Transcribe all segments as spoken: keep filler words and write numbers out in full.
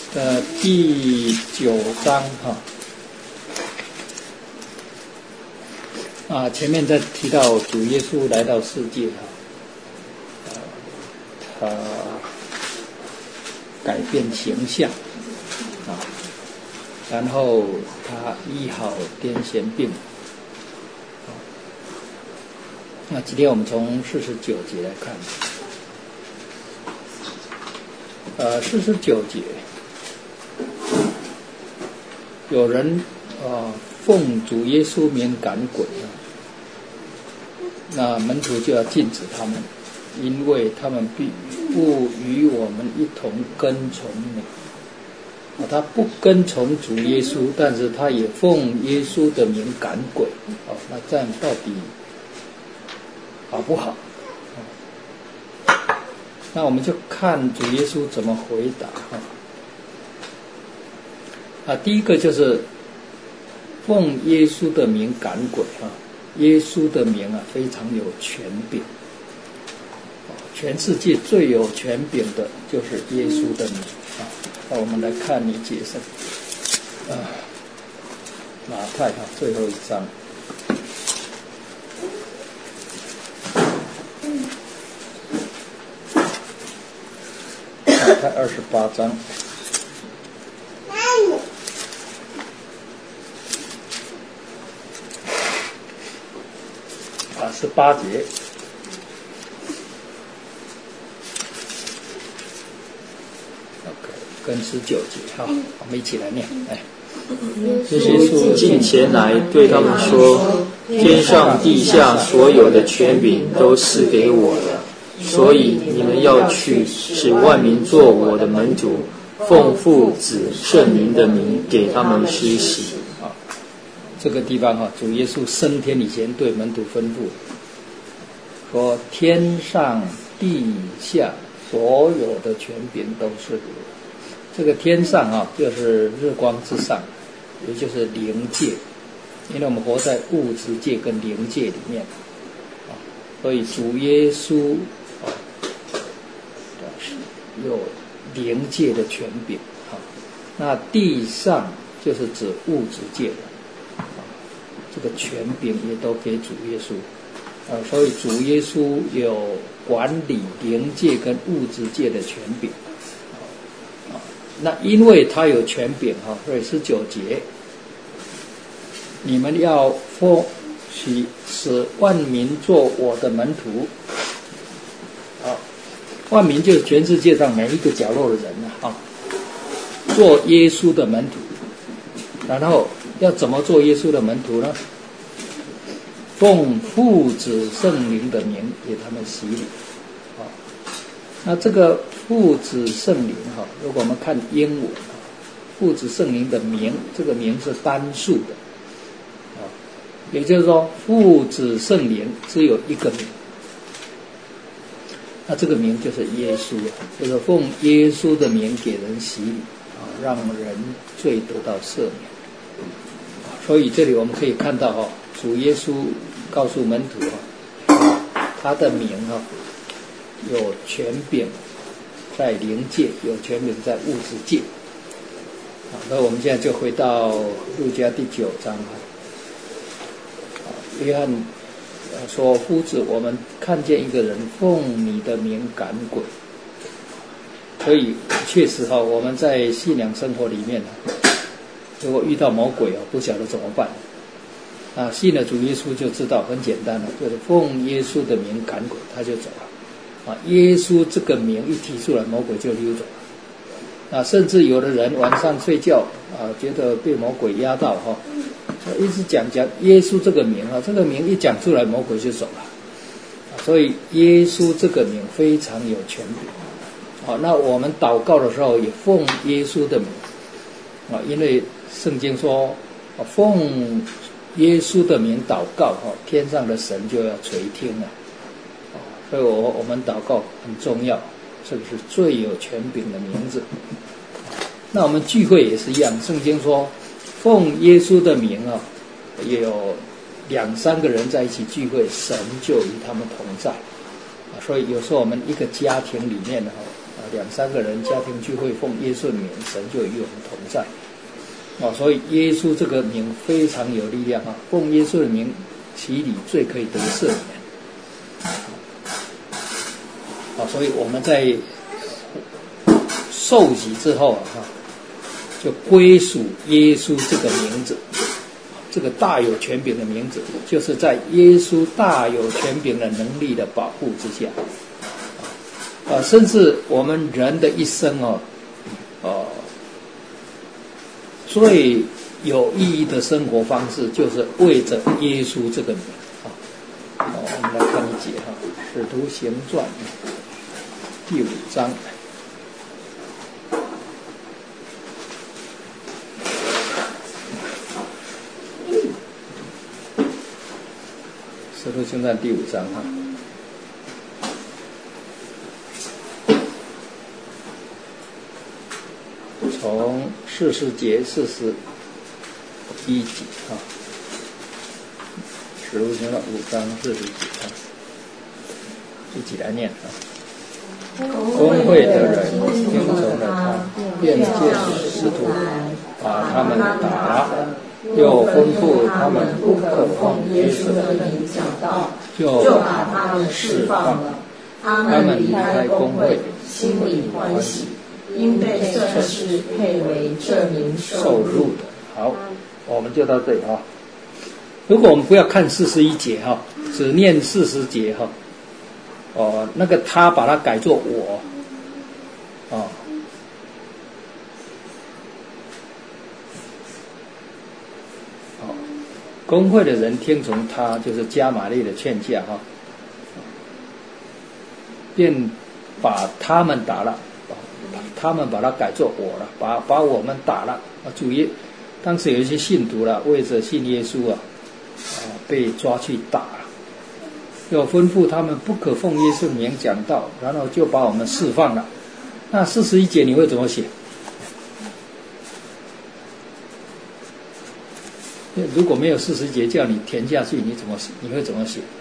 的第九章哈啊，前面在提到主耶稣来到世界哈，他改变形象啊，然后他医好癫痫病。那今天我们从四十九节来看，呃，四十九节，有人啊奉主耶稣名赶鬼啊，那门徒就要禁止他们，因为他们必不与我们一同跟从你。啊，他不跟从主耶稣，但是他也奉耶稣的名赶鬼。哦，那这样到底好不好？那我们就看主耶稣怎么回答哈。啊，第一个就是奉耶稣的名赶鬼啊，耶稣的名啊非常有权柄，全世界最有权柄的就是耶稣的名啊。那我们来看你解释啊，马太哈最后一章。马太二十八章，啊，十八节，跟十九节哈，我们一起来念，来。 耶稣近前来对他们说：“天上地下所有的权柄都是给我的。所以你们要去，使万民做我的门徒，奉父子圣灵的名给他们施洗。” 啊，这个地方哈，主耶稣升天以前对门徒吩咐说：“天上地下所有的权柄都是我。”这个天上啊，就是日光之上，也就是灵界，因为我们活在物质界跟灵界里面，啊，所以主耶稣啊，有灵界的权柄啊。那地上就是指物质界的，啊，这个权柄也都给主耶稣，啊，所以主耶稣有管理灵界跟物质界的权柄。那因为他有权柄哈，所以十九节，你们要奉许使万民做我的门徒。啊，万民就是全世界上每一个角落的人啊，做耶稣的门徒。然后要怎么做耶稣的门徒呢？奉父子圣灵的名给他们洗礼。啊，那这个父子圣灵哈，如果我们看英文哈，父子圣灵的名，这个名是单数的，啊，也就是说父子圣灵只有一个名，那这个名就是耶稣，就是奉耶稣的名给人洗礼啊，让人罪得到赦免。所以这里我们可以看到哈，主耶稣告诉门徒哈，他的名哈有权柄在灵界，有权柄在物质界。好，那我们现在就回到路加第九章哈。约翰说：“夫子，我们看见一个人奉你的名赶鬼。”所以确实哈，我们在信仰生活里面，如果遇到魔鬼啊，不晓得怎么办啊？信了主耶稣就知道很简单了，就是奉耶稣的名赶鬼，他就走了。啊，耶稣这个名一提出来，魔鬼就溜走了。啊，甚至有的人晚上睡觉啊，觉得被魔鬼压到哈，一直讲讲耶稣这个名啊，这个名一讲出来，魔鬼就走了。啊，所以耶稣这个名非常有权柄。好，那我们祷告的时候也奉耶稣的名啊，因为圣经说，啊，奉耶稣的名祷告哈，天上的神就要垂听了。所以我我们祷告很重要，这个是最有权柄的名字。那我们聚会也是一样，圣经说奉耶稣的名啊，也有两三个人在一起聚会，神就与他们同在啊。所以有时候我们一个家庭里面的哈，啊， 两三个人家庭聚会奉耶稣的名，神就与我们同在。啊，所以耶稣这个名非常有力量啊！奉耶稣的名洗礼，罪可以得赦免。啊，所以我们在受洗之后啊，就归属耶稣这个名字，这个大有权柄的名字，就是在耶稣大有权柄的能力的保护之下。啊，甚至我们人的一生哦，哦。最有意义的生活方式，就是为着耶稣这个名啊。好，我们来看一节哈，《使徒行传》第五章，《使徒行传》第五章哈。从四十节四十一节啊，使徒行传五章四十节啊，一起来念啊。公会的人听从了他，便借使徒把他们打了，又吩咐他们不可奉耶稣的名讲道，就把他们释放了。他们离开公会，心里欢喜，因被这事配为这名受辱的。好，我们就到这里哈。如果我们不要看四十一节哈，只念四十节哈，哦，那个他把它改作我，哦，好，公会的人听从他，就是加玛利的劝架哈，便把他们打了。他们把它改作我了，把把我们打了啊！主耶，当时有一些信徒了，为着信耶稣啊，啊被抓去打了，又吩咐他们不可奉耶稣名讲道，然后就把我们释放了。那四十一节你会怎么写？如果没有四十节叫你填下去，你怎么你会怎么写？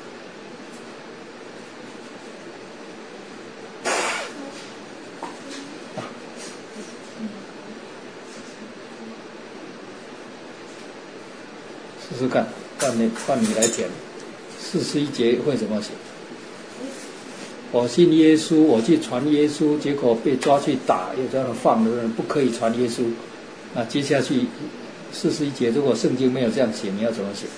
试试看，换你换你来填。四十一节会怎么写？我信耶稣，我去传耶稣，结果被抓去打，又叫他放的人不可以传耶稣。那接下去四十一节，如果圣经没有这样写，你要怎么写？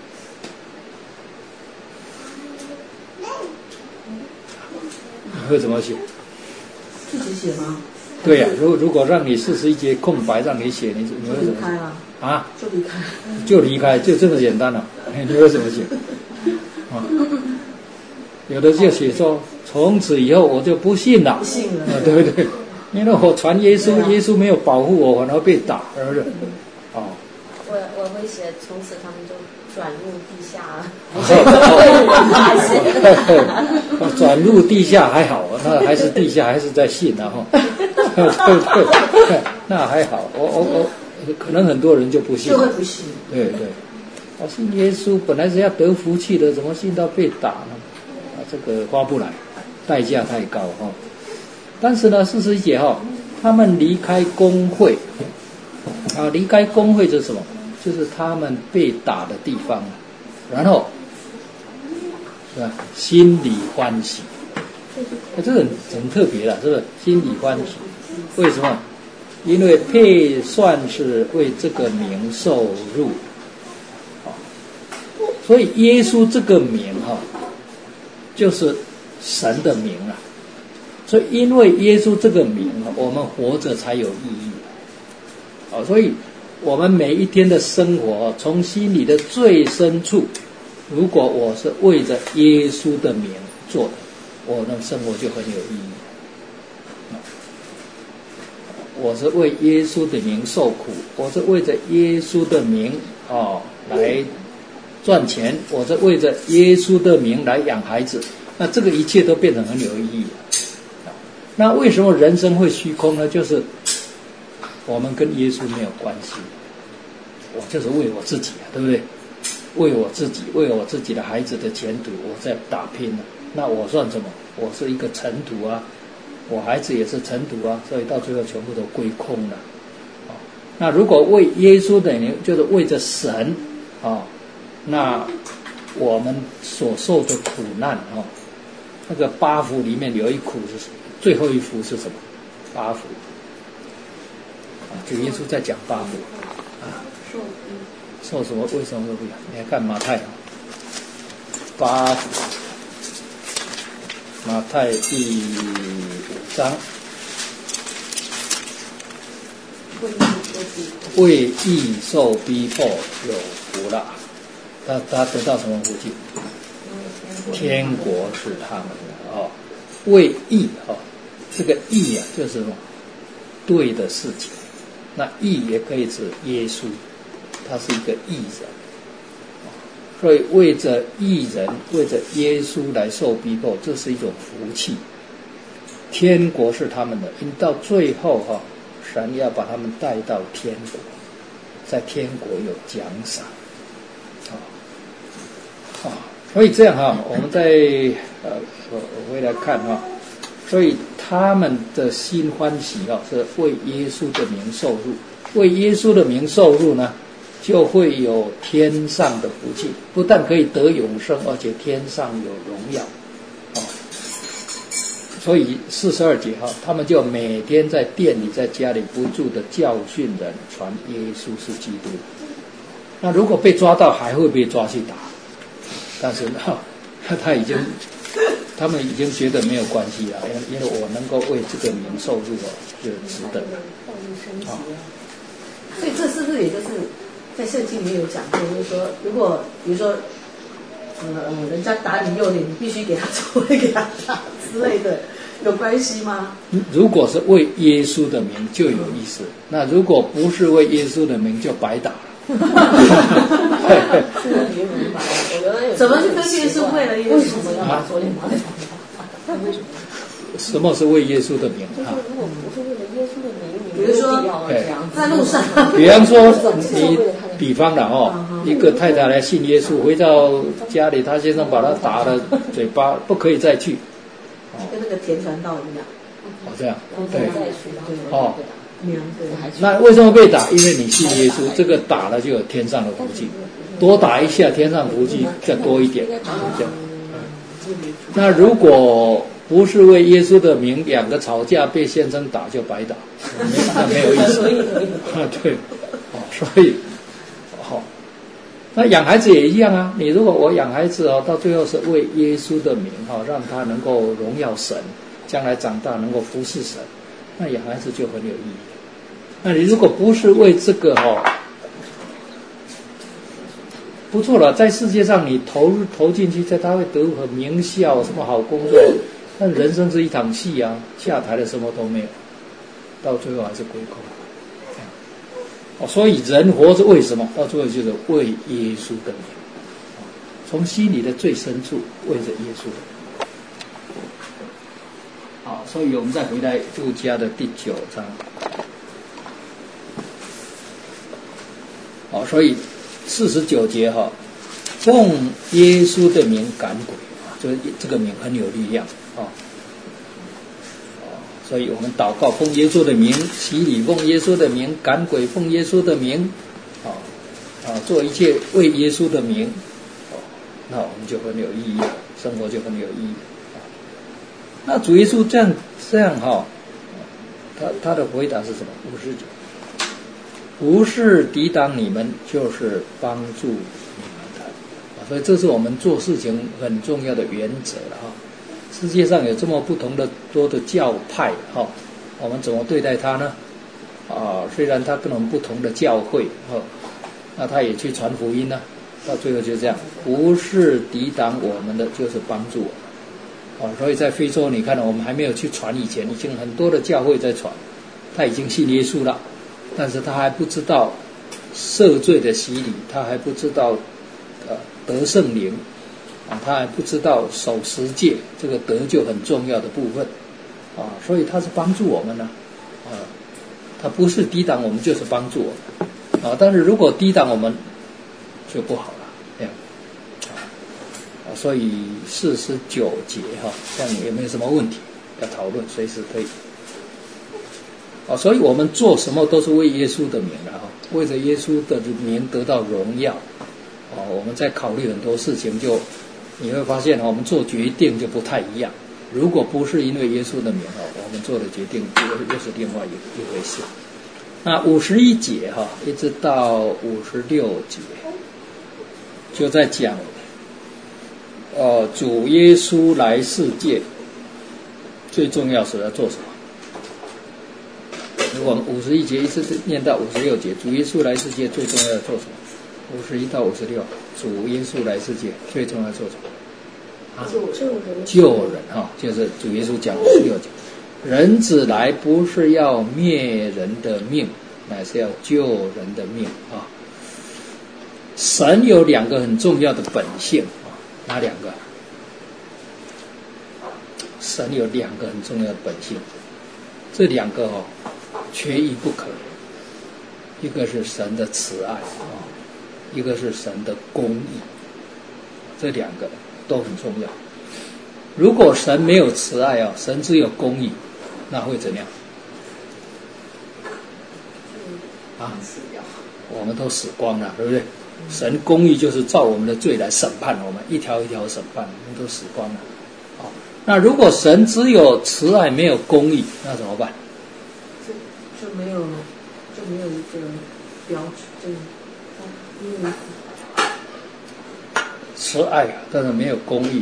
你会怎么写？ 自己写吗？ 对呀、啊，如如果让你四十一节空白让你写，你你会怎么写？啊， 就离开， 就离开，就这么简单了、啊。你会怎么写？啊，有的就写说，从此以后我就不信了， 不信了， 啊，对不对？因为我传耶稣，耶稣没有保护我，反而被打，是不是？哦， 我我会写，从此他们就转入地下了。转入地下还好，那还是地下，还是在信啊哈。对对，那还好。我我我。可能很多人就不信， 就会不信。 对对，我信耶稣本来是要得福气的，怎么信到被打呢？啊，这个花不来，代价太高哈、哦。但是呢，四十一节哈，他们离开公会，啊，离开公会就是什么？就是他们被打的地方，然后是吧？心里欢喜，啊、这个很很特别了，是不是？心里欢喜，为什么？因为配算是为这个名受辱，所以耶稣这个名哈，就是神的名啊。所以因为耶稣这个名，我们活着才有意义。啊，所以我们每一天的生活，从心里的最深处，如果我是为着耶稣的名做的，我的生活就很有意义。我是为耶稣的名受苦，我是为着耶稣的名哦来赚钱，我是为着耶稣的名来养孩子，那这个一切都变得很有意义了。那为什么人生会虚空呢？就是我们跟耶稣没有关系，我就是为我自己啊，对不对？为我自己，为我自己的孩子的前途，我在打拼了。那我算什么？我是一个尘土啊！ 我孩子也是尘土啊，所以到最后全部都归空了。啊，那如果为耶稣的名，就是为着神啊，那我们所受的苦难啊，那个八福里面有一苦是最后一福是什么？八福啊，主耶稣在讲八福啊，受什么？为什么都不一样？你看马太啊，八福，马太第五章，为义受逼迫有福了。他他得到什么福气？天国是他们的哦。为义哦，这个义啊，就是什么？对的事情。那义也可以指耶稣，他是一个义人，所以为着义人，为着耶稣来受逼迫，这是一种福气。天国是他们的，因到最后哈、哦，神要把他们带到天国，在天国有奖赏。啊，所以这样哈，我们再呃，我我回来看哈，所以他们的心欢喜啊，是为耶稣的名受辱，为耶稣的名受辱呢，就会有天上的福气，不但可以得永生，而且天上有荣耀。啊，所以四十二节哈，他们就每天在店里、在家里不住的教训人，传耶稣是基督。那如果被抓到，还会被抓去打。但是呢，他已经，他们已经觉得没有关系了，因为我能够为这个名受辱哦，就值得了。啊， 所以这是不是也就是在圣经里面有讲过，就是说，如果比如说，呃呃，人家打你右脸，你必须给他左脸给他打之类的，有关系吗？ 如果是为耶稣的名就有意思，那如果不是为耶稣的名就白打了。 怎么去分辨是为了耶稣？为什么要把左脸打在旁边？ 什么是为耶稣的名啊？ 如果不是为了耶稣的名， 比如说在路上， 比方说你，比方了哦，一个太太来信耶稣，回到家里，她先生把她打了嘴巴，不可以再去， 跟那个田传道一样。 哦，这样，对，哦。那为什么被打？因为你信耶稣，这个打了就有天上的福气，多打一下，天上福气再多一点，这样。那如果不是为耶稣的名，两个吵架被先生打就白打，那没有意思。啊，对，哦，所以，好、哦，那养孩子也一样啊。你如果我养孩子哦，到最后是为耶稣的名哈、哦，让他能够荣耀神，将来长大能够服侍神。那养孩子就很有意义。那你如果不是为这个哦，不错了，在世界上你投入投进去，在他会得很名校，什么好工作，但人生是一场戏啊，下台了什么都没有，到最后还是归空。哦，所以人活着为什么？到最后就是为耶稣的名，从心里的最深处为着耶稣。好，所以我们再回来路加的第九章。好，所以四十九节哈，奉耶稣的名赶鬼啊，这个这个名很有力量啊。所以我们祷告，奉耶稣的名洗礼，奉耶稣的名赶鬼，奉耶稣的名啊啊做一切为耶稣的名，哦，那我们就很有意义了，生活就很有意义。那主耶稣这样这样哈、哦，他他的回答是什么？五十九，不是抵挡你们，就是帮助你们的。啊，所以这是我们做事情很重要的原则了哈。世界上有这么不同的多的教派哈、哦，我们怎么对待他呢？啊，虽然他跟我们不同的教会哈、哦，那他也去传福音呢、啊，到最后就这样，不是抵挡我们的，就是帮助我们。哦，所以在非洲，你看到我们还没有去传以前，已经很多的教会在传，他已经信耶稣了，但是他还不知道赦罪的洗礼，他还不知道呃得圣灵，啊，他还不知道守十诫这个得救很重要的部分，啊，所以他是帮助我们呢，啊，他不是抵挡我们，就是帮助我们，啊，但是如果抵挡我们就不好了，这样。所以四十九节哈，这样有没有什么问题？ 要讨论，随时可以。哦，所以我们做什么都是为耶稣的名啊，为着耶稣的名得到荣耀。哦，我们在考虑很多事情就，你会发现我们做决定就不太一样。如果不是因为耶稣的名哦，我们做的决定又又是另外一一回事。那五十一节哈，一直到五十六节，就在讲，呃，主耶稣来世界，最重要是要做什么？我们五十一节一直念到五十六节，主耶稣来世界最重要的做什么？五十一到五十六，主耶稣来世界最重要的做什么？啊， 救人， 救人哈、哦，就是主耶稣讲五十六节，人子来不是要灭人的命，乃是要救人的命啊。神有两个很重要的本性啊，哪两个？神有两个很重要的本性，这两个哦。缺一不可，一个是神的慈爱啊，一个是神的公义，这两个都很重要。如果神没有慈爱啊，神只有公义，那会怎样？啊，我们都死光了，对不对？神公义就是照我们的罪来审判我们，一条一条审判，我们都死光了。好，那如果神只有慈爱没有公义，那怎么办？ 就没有就没有一个标准，就因为慈爱啊，但是没有公义。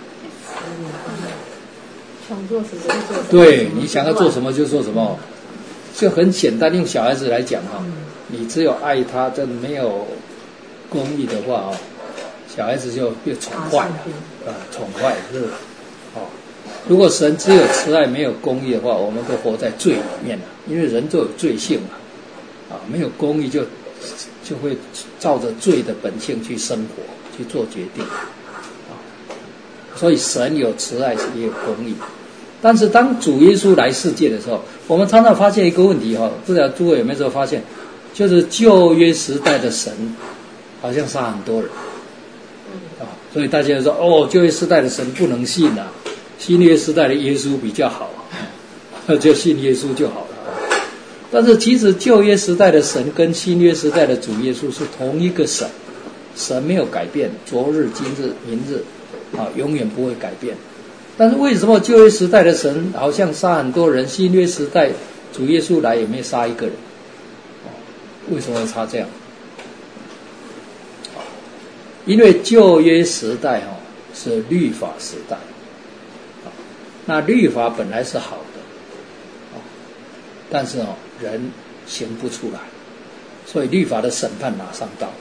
想做什么就做什么。 对，你想要做什么就做什么，就很简单。用小孩子来讲哈，你只有爱他，这没有公义的话啊，小孩子就被宠坏了啊，宠坏是哦。如果神只有慈爱没有公义的话，我们都活在罪里面了，因为人都有罪性嘛，啊，没有公义就就会照着罪的本性去生活，去做决定，啊，所以神有慈爱也有公义。但是当主耶稣来世界的时候，我们常常发现一个问题哈，不知道诸位有没有发现，就是旧约时代的神好像杀很多人，啊，所以大家说哦，旧约时代的神不能信啊。新约时代的耶稣比较好，就信耶稣就好了。但是其实旧约时代的神跟新约时代的主耶稣是同一个神，神没有改变，昨日、今日、明日，啊，永远不会改变。但是为什么旧约时代的神好像杀很多人，新约时代主耶稣来也没杀一个人？为什么会差这样？因为旧约时代哈是律法时代。那律法本来是好的，但是哦，人行不出来，所以律法的审判马上到。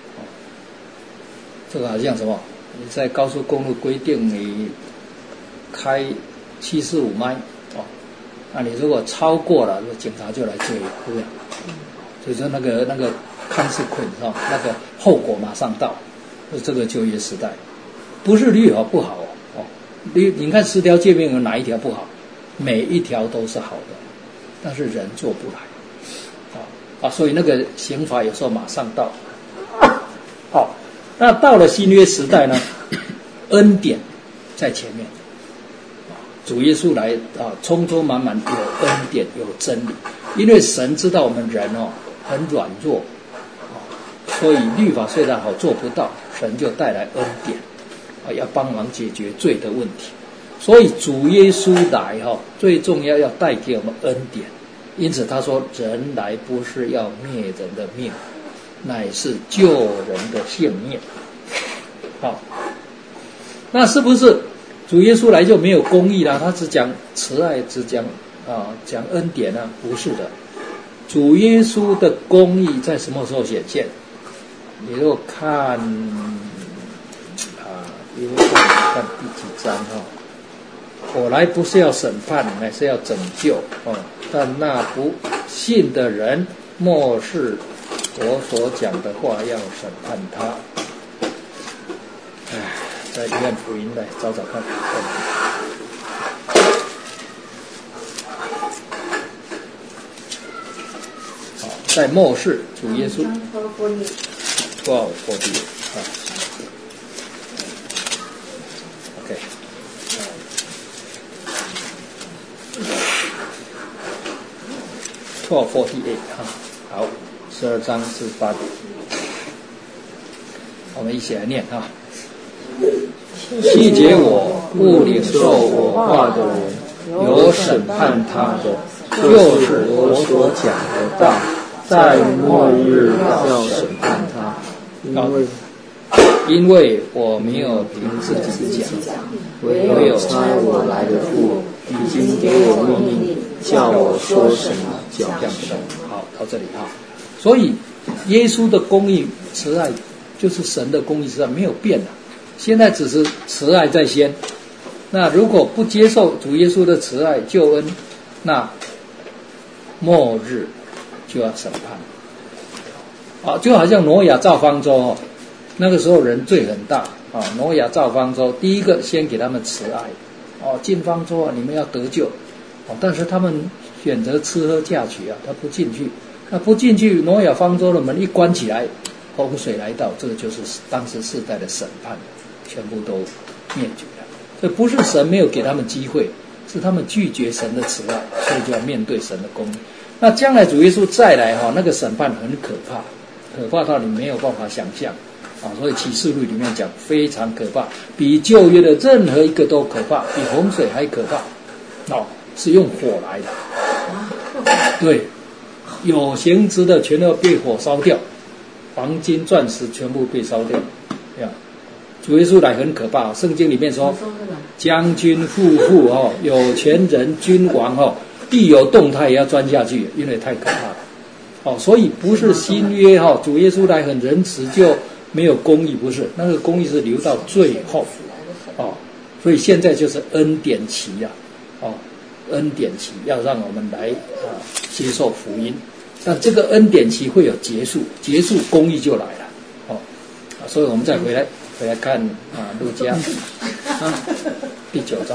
这个好像什么？你在高速公路规定你开七十五迈哦，那你如果超过了，警察就来追，对不对？所以说那个那个 consequence 哦，那个后果马上到，这个就业时代，不是律法不好哦。你你看十条诫命有哪一条不好？每一条都是好的，但是人做不来，啊啊，所以那个刑罚有时候马上到。好，那到了新约时代呢，恩典在前面，主耶稣来啊，充充满满有恩典有真理，因为神知道我们人哦很软弱，啊，所以律法虽然好做不到，神就带来恩典。啊，要帮忙解决罪的问题，所以主耶稣来哈，最重要要带给我们恩典。因此他说，人来不是要灭人的命，乃是救人的性命。好，那是不是主耶稣来就没有公义啦？他只讲慈爱，只讲啊讲恩典啊？不是的，主耶稣的公义在什么时候显现？你如果看。因为我们看第几章哈、哦，我来不是要审判，乃是要拯救哦。但那不信的人，漠视我所讲的话，要审判他。哎，在约翰福音来找找看。好，在末世主耶稣。多少佛地啊？ twelve forty eight 哈，好，十二章至八节，我们一起来念哈。细节我不领受我话的人，有审判他的，就是我所讲的道，在末日要审判他，因为因为我没有凭自己讲，唯有差我来的父已经给我命令，叫我说什么讲什么。好，到这里哈。所以耶稣的公义慈爱，就是神的公义慈爱没有变的，现在只是慈爱在先。那如果不接受主耶稣的慈爱救恩，那末日就要审判。啊，就好像挪亚造方舟哦。那个时候人罪很大啊，挪亚造方舟，第一个先给他们慈爱，哦，进方舟啊，你们要得救，哦，但是他们选择吃喝嫁娶啊，他不进去，那不进去，挪亚方舟的门一关起来，洪水来到，这个就是当时世代的审判，全部都灭绝了。所以不是神没有给他们机会，是他们拒绝神的慈爱，所以就要面对神的公义。那将来主耶稣再来哈，那个审判很可怕，可怕到你没有办法想象。啊，所以启示录里面讲非常可怕，比旧约的任何一个都可怕，比洪水还可怕。哦，是用火来的。对，有形质的全都被火烧掉，黄金、钻石全部被烧掉。呀，主耶稣来很可怕，圣经里面说，将军、富户哦，有钱人、君王哦，一有动态也要钻下去，因为太可怕了。哦，所以不是新约哈、哦，主耶稣来很仁慈就没有公义，不是，那个公义是留到最后，哦，所以现在就是恩典期呀、啊，哦，恩典期要让我们来啊接受福音，但这个恩典期会有结束，结束公义就来了，哦，啊，所以我们再回来回来看啊路加啊第九章，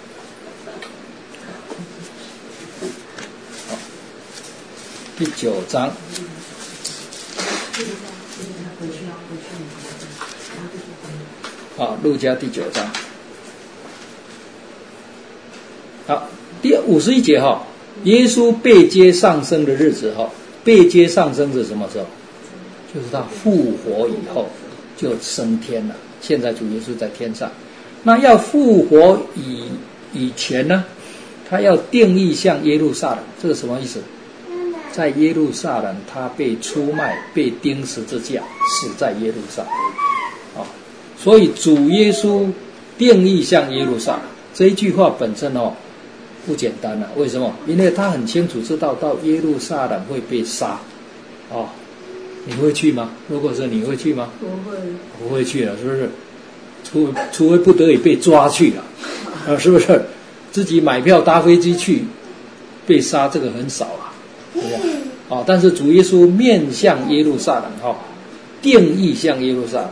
好，第九章。啊，路加第九章，好，第五十一节哈，耶稣被接上升的日子哈，被接上升是什么时候？就是他复活以后就升天了。现在主耶稣在天上，那要复活以以前呢，他要定义向耶路撒冷，这是什么意思？在耶路撒冷，他被出卖，被钉十字架，死在耶路撒冷。啊，所以主耶稣定义向耶路撒冷这一句话本身哦不简单了、啊。为什么？因为他很清楚知道到耶路撒冷会被杀。哦，你会去吗？如果是你会去吗？ 不会， 不会去了，是不是？除除非不得已被抓去了，啊，是不是？自己买票搭飞机去被杀，这个很少啊。对不对？哦，但是主耶稣面向耶路撒冷，哈、哦，定义向耶路撒冷。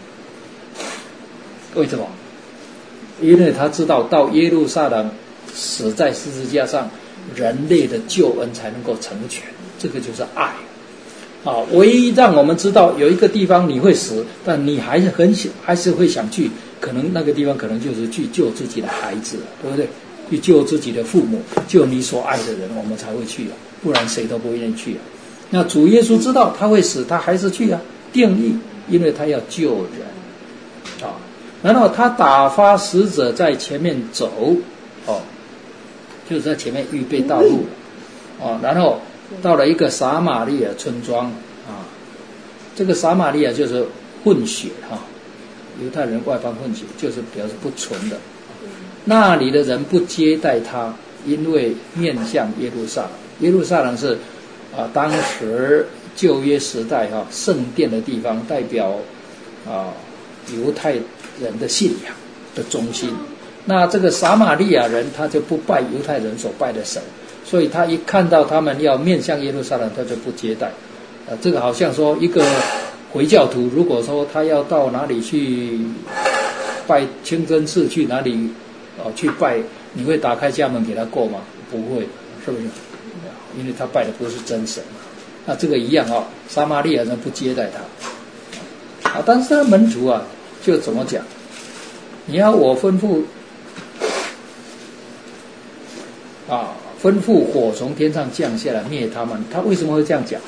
为什么？因为他知道到耶路撒冷死在十字架上，人类的救恩才能够成全，这个就是爱。啊，唯一让我们知道有一个地方你会死，但你还是很想，还是会想去，可能那个地方可能就是去救自己的孩子，对不对？去救自己的父母，救你所爱的人，我们才会去啊，不然谁都不愿意去啊。那主耶稣知道他会死，他还是去啊，定义，因为他要救人啊。然后他打发使者在前面走，哦，就是在前面预备道路，哦，然后到了一个撒玛利亚村庄啊，这个撒玛利亚就是混血哈、啊，犹太人外邦混血，就是表示不纯的。那里的人不接待他，因为面向耶路撒冷。耶路撒冷是啊，当时旧约时代哈、啊、圣殿的地方，代表啊犹太人的信仰的中心。那这个撒玛利亚人他就不拜犹太人所拜的神，所以他一看到他们要面向耶路撒冷，他就不接待。啊，这个好像说一个回教徒，如果说他要到哪里去拜清真寺，去哪里哦去拜，你会打开家门给他过吗？不会，是不是？因为他拜的不是真神嘛。那这个一样哦，撒玛利亚人不接待他。啊，但是他门徒啊，就怎么讲？你要我吩咐啊， 吩咐火从天上降下来灭他们。他为什么会这样讲？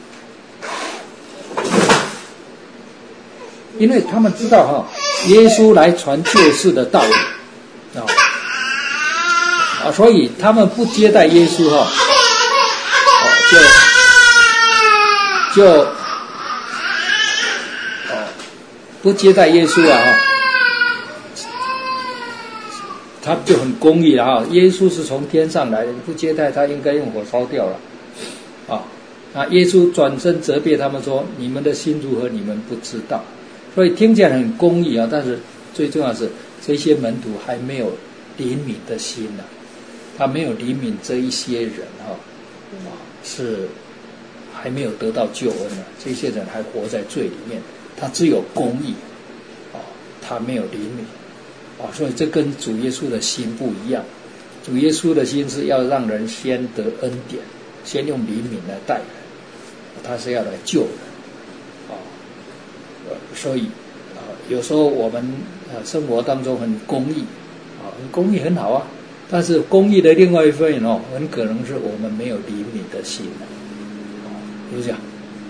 因为他们知道哈，耶稣来传救世的道理啊，啊，所以他们不接待耶稣哈，哦，就就哦不接待耶稣啊哈。他就很公义了哈，耶稣是从天上来的，你不接待他，应该用火烧掉了，啊，啊，耶稣转身责备他们说：“你们的心如何，你们不知道。”所以听起来很公义啊，但是最重要的是这些门徒还没有怜悯的心呢、啊，他没有怜悯这一些人哈、啊，是还没有得到救恩呢、啊，这些人还活在罪里面，他只有公义，啊，他没有怜悯。啊，所以这跟主耶稣的心不一样。主耶稣的心是要让人先得恩典，先用怜悯来待人，他是要来救人。啊，所以啊，有时候我们啊生活当中很公义，啊，很公义很好啊，但是公义的另外一方面哦，很可能是我们没有怜悯的心啊，就这样。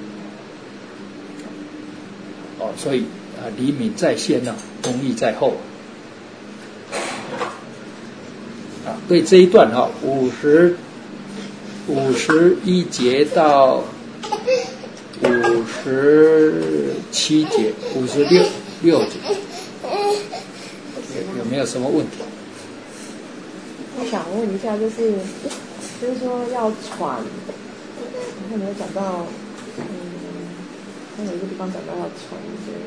哦，所以啊，怜悯在先呢、啊，公义在后。啊，对这一段哈，五十五十一节到五十七节，五十六六节，有没有什么问题？ 我想问一下，就是就是说要传，你看没有讲到，嗯，看有一个地方讲到要传一些。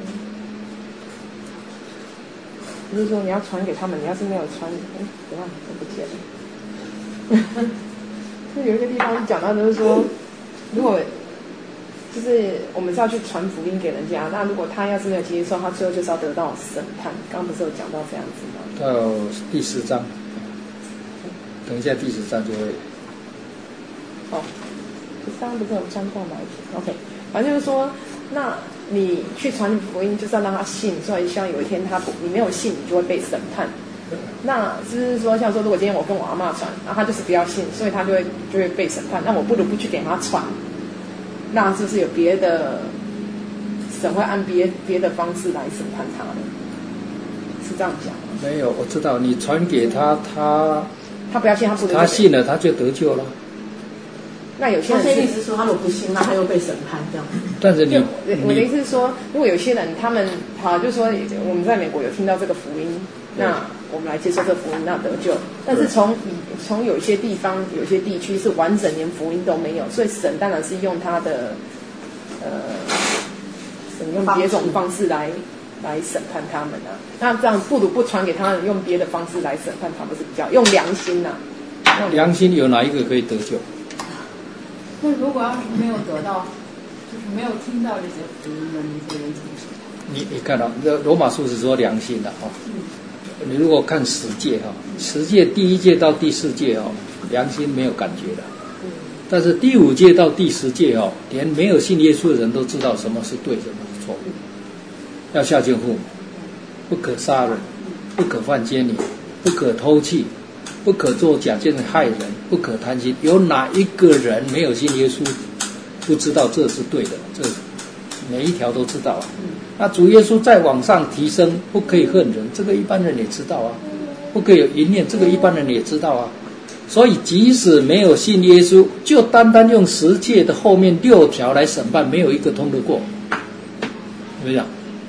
就是说你要传给他们，你要是没有传，哎，怎么都不见了。就有一个地方讲到，就是说，如果就是我们是要去传福音给人家，那如果他要是没有接受，他最后就是要得到审判。刚刚不是有讲到这样子吗？ 到第十章，等一下第十章就会。 哦，第十章不是有讲到哪一节 ？OK， 反正就是说，那。你去传福音就是要让他信，所以希望有一天他不你没有信，你就会被审判。那就是说，像说如果今天我跟我阿嬷传，然后他就是不要信，所以他就会就会被审判。那我不得不去给他传，那是不是有别的神会按别别的方式来审判他呢？是这样讲吗？ 没有，我知道你传给他，他他不要信，他不他信了，他就得救了。 那有些人他意思是说，他如果不信，那他又被审判这样。 但是你， 我的意思是说，如果有些人他们好，就说我们在美国有听到这个福音，那我们来接受这个福音，那得救。但是从从有一些地方、有些地区是完整连福音都没有，所以神当然是用他的呃，神用别种方式来来审判他们啊。那这样不如不传给他们，用别的方式来审判他们是比较用良心呐、啊。 良心有哪一个可以得救？ 那如果要是没有得到，就是没有听到这些福音的那些人怎么办？ 你你看到这罗马书是说良心的哈、哦，你如果看十诫哈，十诫第一诫到第四诫哦，良心没有感觉的，但是第五诫到第十诫哦，连没有信耶稣的人都知道什么是对，什么是错，要孝敬父母，不可杀人，不可犯奸淫，不可偷窃。不可作假见证害人，不可贪心。有哪一个人没有信耶稣，不知道这是对的？这每一条都知道啊。那主耶稣再往上提升，不可以恨人，这个一般人也知道啊。不可以有淫念，这个一般人也知道啊。所以即使没有信耶稣，就单单用十诫的后面六条来审判，没有一个通得过。怎么讲？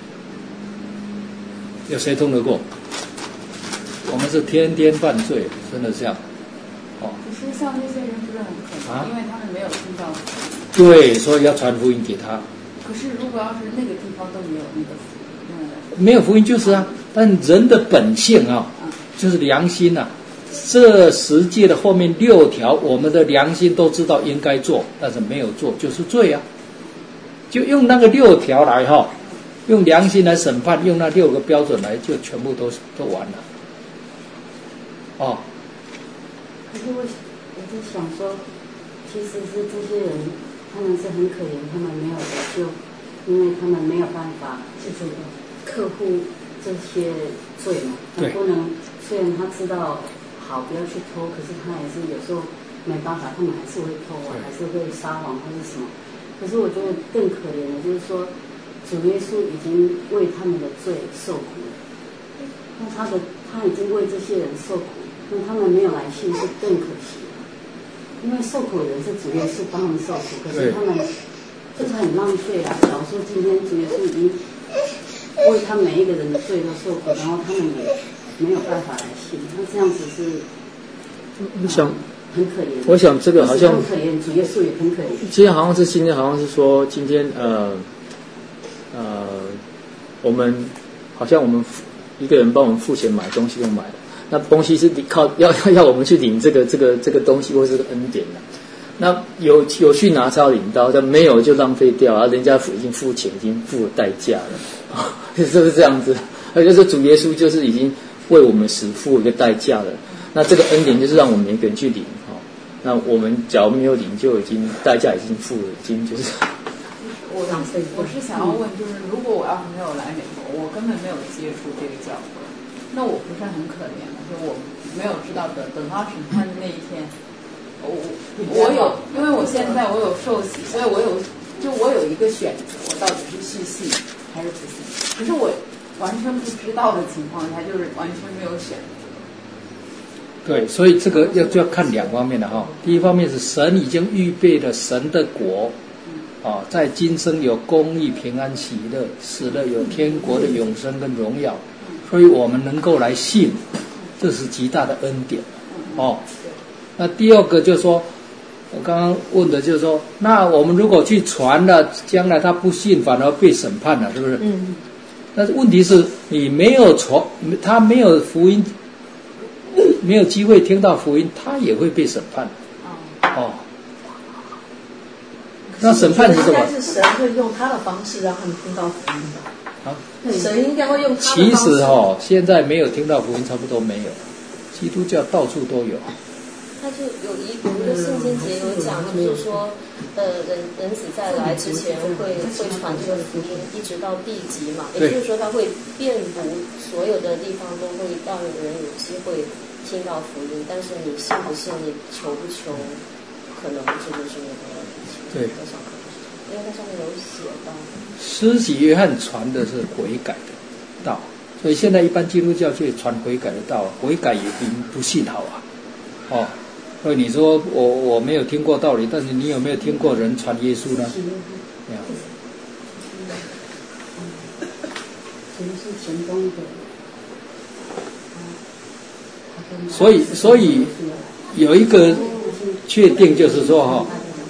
有谁通得过？我们是天天犯罪，真的这样。哦。 可是像那些人不是很可怕、啊，因为他们没有听到。 对，所以要传福音给他。 可是如果要是那个地方都没有那个福音， 没有福音就是啊，但人的本性啊，就是良心啊。这十诫的后面六条，我们的良心都知道应该做，但是没有做就是罪啊。就用那个六条来哈，用良心来审判，用那六个标准来，就全部都都完了。哦。 可是我我在想说，其实是这些人，他们是很可怜，他们没有得救，因为他们没有办法就是克服这些罪嘛，他不能。虽然他知道好，不要去偷，可是他也是有时候没办法，他们还是会偷啊，还是会撒谎或者什么。可是我觉得更可怜的就是说，主耶稣已经为他们的罪受苦了，那他的他已经为这些人受苦，那他们没有来信是更可惜的，因为受苦的人是主耶稣帮他们受苦，可是他们就是很浪费啊。假如说今天主耶稣已经为他每一个人的罪都受苦，然后他们也没有办法来信，那这样子是， 我想。 很可怜， 我想这个好像很可怜，主耶稣也很可怜。 今天好像是今天好像是说今天呃呃，我们好像我们一个人帮我们付钱买东西就买了，那东西是靠要要我们去领这个这个这个东西或是这个恩典的。那有有去拿才要领到，但没有就浪费掉啊！人家已经付钱，已经付了代价了，啊，是不是这样子？而且是主耶稣就是已经为我们死付一个代价了。那这个恩典就是让我们每个人去领。那我们假如没有领，就已经代价已经付了，已经就是。 我我是想要问，就是如果我要是没有来美国，我根本没有接触这个教会，那我不是很可怜吗？就我没有知道的，等到审判的那一天，我我有，因为我现在我有受洗，所以我有就我有一个选择，我到底是续信还是不信。可是我完全不知道的情况下，就是完全没有选择。 对，所以这个要就要看两方面的哈。第一方面是神已经预备了神的国，啊，在今生有公义、平安、喜乐，死了有天国的永生跟荣耀，所以我们能够来信，这是极大的恩典，哦。那第二个就是说，我刚刚问的就是说，那我们如果去传了，将来他不信，反而被审判了，是不是？嗯。但是问题是你没有传，他没有福音。没有机会听到福音，他也会被审判。哦，那审判是什么？ 应该是神会用他的方式让他们听到福音吧？ 啊， 神应该会用他的方式。 其实哦，现在没有听到福音，差不多没有。基督教到处都有。 他就有一有一个圣经节有讲，就是说，呃，人人子在来之前会会传这个福音，一直到地极嘛，也就是说他会遍布所有的地方，都会让人有机会听到福音。但是你信不信，你求不求，可能这就是那个问题。 对， 因为它上面有写到， 施洗约翰传的是悔改的道，所以现在一般基督教却传悔改的道，悔改也比不信好啊，哦。所以你说我我没有听过道理，但是你有没有听过人传耶稣呢？没有。所以所以有一个确定就是说哈，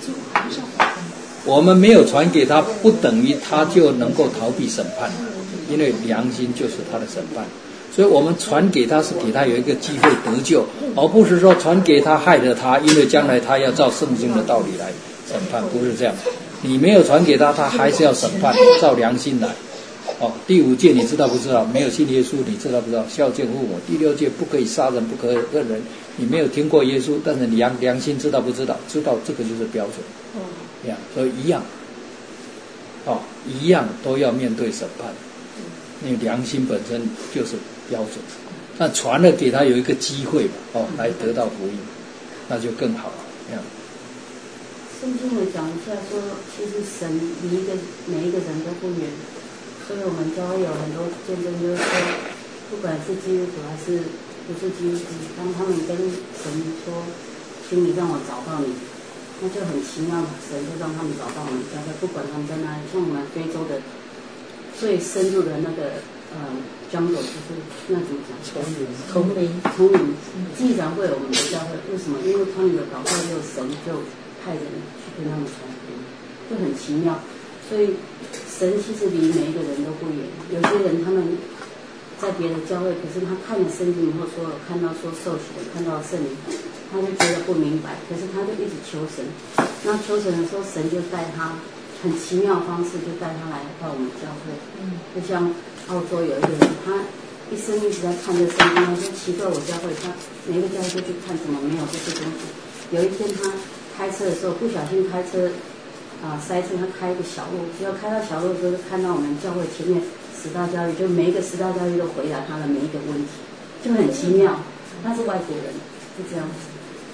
我们没有传给他，不等于他就能够逃避审判，因为良心就是他的审判。所以我们传给他是给他有一个机会得救，而不是说传给他害了他，因为将来他要照圣经的道理来审判，不是这样。你没有传给他，他还是要审判，照良心来。哦，第五诫你知道不知道？没有信耶稣，你知道不知道？孝敬父母。第六诫不可以杀人，不可以恶人。你没有听过耶稣，但是你良良心知道不知道？知道，这个就是标准。嗯，这样，所以一样，哦，一样都要面对审判。因为良心本身就是标准，那传了给他有一个机会吧，哦，来得到福音，那就更好了。这样。 圣经有讲一下说，其实神离一个每一个人都不远，所以我们教会有很多见证，就是说，不管是基督徒还是不是基督徒，当他们跟神说，请你让我找到你，那就很奇妙，神就让他们找到我们教会，不管他们在哪里，像我们非洲的。最深入的那个呃jungle就是那怎么讲？丛林，丛林，丛林，既然会有我们的教会，为什么？因为他们有祷告，就神就派人去跟他们传福音，就很奇妙。所以神其实离每一个人都不远。有些人他们在别的教会，可是他看了圣经以后说，看到说受洗的，看到圣灵，他就觉得不明白，可是他就一直求神。那求神的时候，神就带他。很奇妙的方式就带他来到我们教会，嗯，就像澳洲有一个人，他一生一直在看这圣经，他说奇怪，我教会他每一个教会都去看，怎么没有这些东西？有一天他开车的时候不小心开车啊、呃、塞车，他开一个小路，只要开到小路的时候，就看到我们教会前面十大教育，就每一个十大教育都回答他的每一个问题，就很奇妙。他是外国人， 是这样子。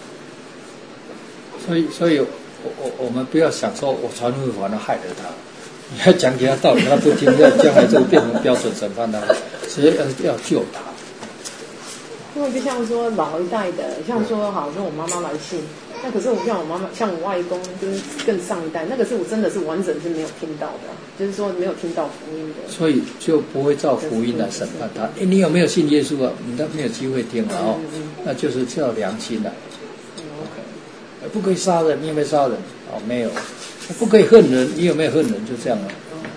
所以，所以我我我们不要想说我传福音反而害了他，你要讲给他道理，他不听，要将来就变成标准审判他，所以要要救他。 因为就像说老一代的，像说好说我妈妈来信，那可是我像我妈妈，像我外公，就是更上一代，那个是我真的是完整是没有听到的，就是说没有听到福音的， 所以就不会照福音来审判他。哎，你有没有信耶稣啊？你都没有机会听了哦，嗯嗯、那就是叫良心了。嗯 OK， 不可以杀人，你有没有杀人？哦，没有。不可以恨人，你有没有恨人？就这样了。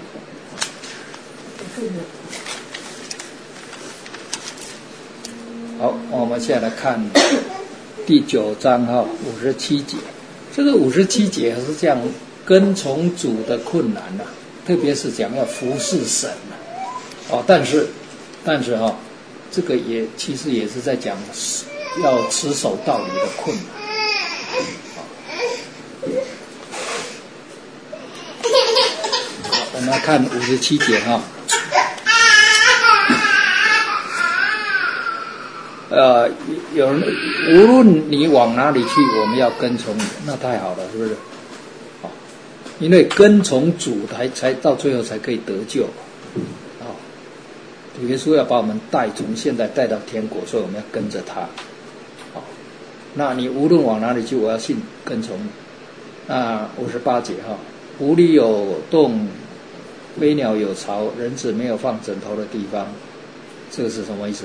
好，我们现在来看第九章哈，五十七节。这个五十七节是这样，跟从主的困难呐、啊，特别是讲要服侍神呐、啊，哦，但是，但是哈、哦，这个也其实也是在讲要持守道理的困难。好，我们来看五十七节哈。呃，有人无论你往哪里去，我们要跟从你，那太好了，是不是？哦，因为跟从主才才到最后才可以得救。哦，主耶稣要把我们带从现在带到天国，所以我们要跟着他。哦，那你无论往哪里去，我要信跟从你。那五十八节哈，狐狸有洞，飞鸟有巢，人子没有放枕头的地方，这个是什么意思？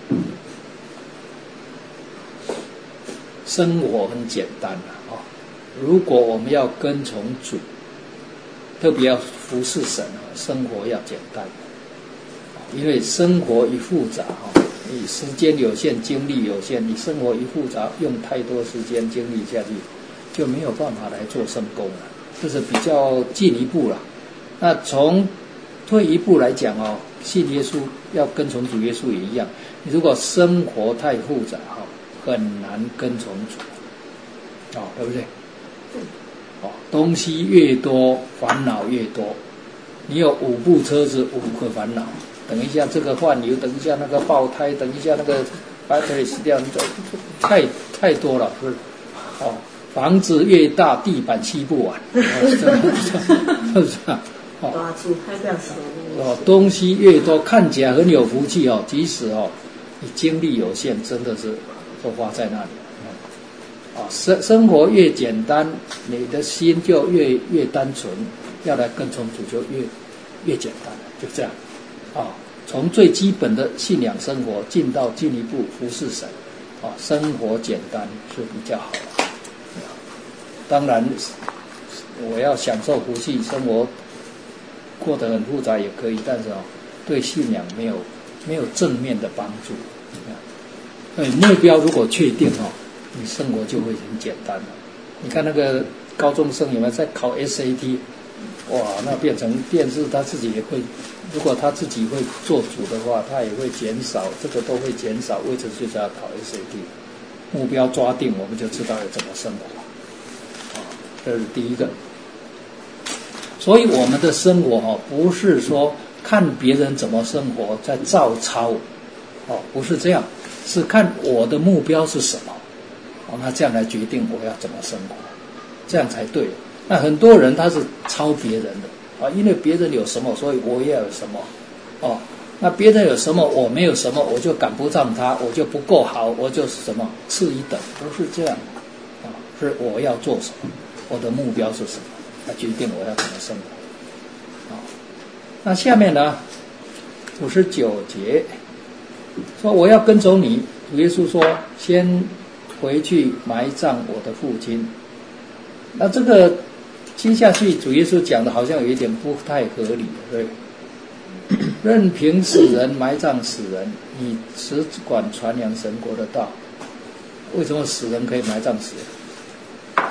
生活很简单啊、哦！如果我们要跟从主，特别要服侍神啊，生活要简单。因为生活一复杂哈，你时间有限，精力有限，你生活一复杂，用太多时间精力下去，就没有办法来做圣工了。这是比较进一步了。那从退一步来讲哦，信耶稣要跟从主耶稣也一样。你如果生活太复杂哈，很难跟从主，哦，对不对？哦，东西越多，烦恼越多。你有五部车子，五个烦恼。等一下这个换油，等一下那个爆胎，等一下那个battery死掉，太太多了，是不是？哦，房子越大，地板吸不完，是不是啊？哦，哦，东西越多，看起来很有福气哦，即使哦，你精力有限，真的是。都花在那里，啊，生生活越简单，你的心就越越单纯，要来跟从主就越越简单，就这样，啊，从最基本的信仰生活进到进一步服侍神，啊，生活简单是比较好的。当然，我要享受福气，生活过得很复杂也可以，但是哦，对信仰没有没有正面的帮助。对，目标如果确定哦，你生活就会很简单了。你看那个高中生有没有在考 S A T？ 哇，那变成电视他自己也会，如果他自己会做主的话，他也会减少，这个都会减少。为此就是要考 S A T， 目标抓定，我们就知道要怎么生活。啊，这是第一个。所以我们的生活哦，不是说看别人怎么生活在照抄，哦，不是这样。是看我的目标是什么，哦，那这样来决定我要怎么生活，这样才对。那很多人他是抄别人的啊，因为别人有什么，所以我也要有什么，哦，那别人有什么我没有什么，我就赶不上他，我就不够好，我就是什么次一等，不是这样啊，是我要做什么，我的目标是什么，来决定我要怎么生活。啊，那下面呢，五十九节。说我要跟从你，主耶稣说先回去埋葬我的父亲。那这个接下去主耶稣讲的好像有一点不太合理，对，任凭死人埋葬死人，你只管传扬神国的道。为什么死人可以埋葬死人？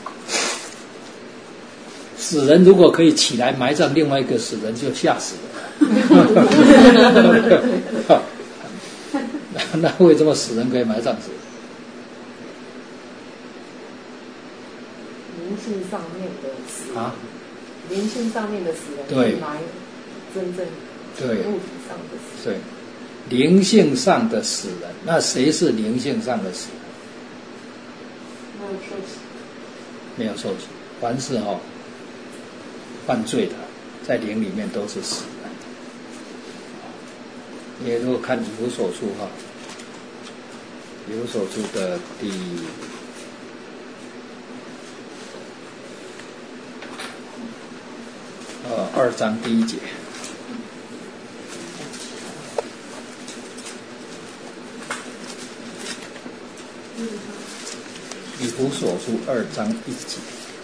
死人如果可以起来埋葬另外一个死人，就吓死了。那为什么死人可以埋葬死人？ 灵性上面的死人啊，灵性上面的死人对埋真正对物体上的死人。 对，灵性上的死人，那谁是灵性上的死人？ 受洗？ 没有受洗。凡是哈、哦、犯罪的，在灵里面都是死的。你如果看以弗所书哈，以弗所书的第呃二章第一节。以弗所书二章一节，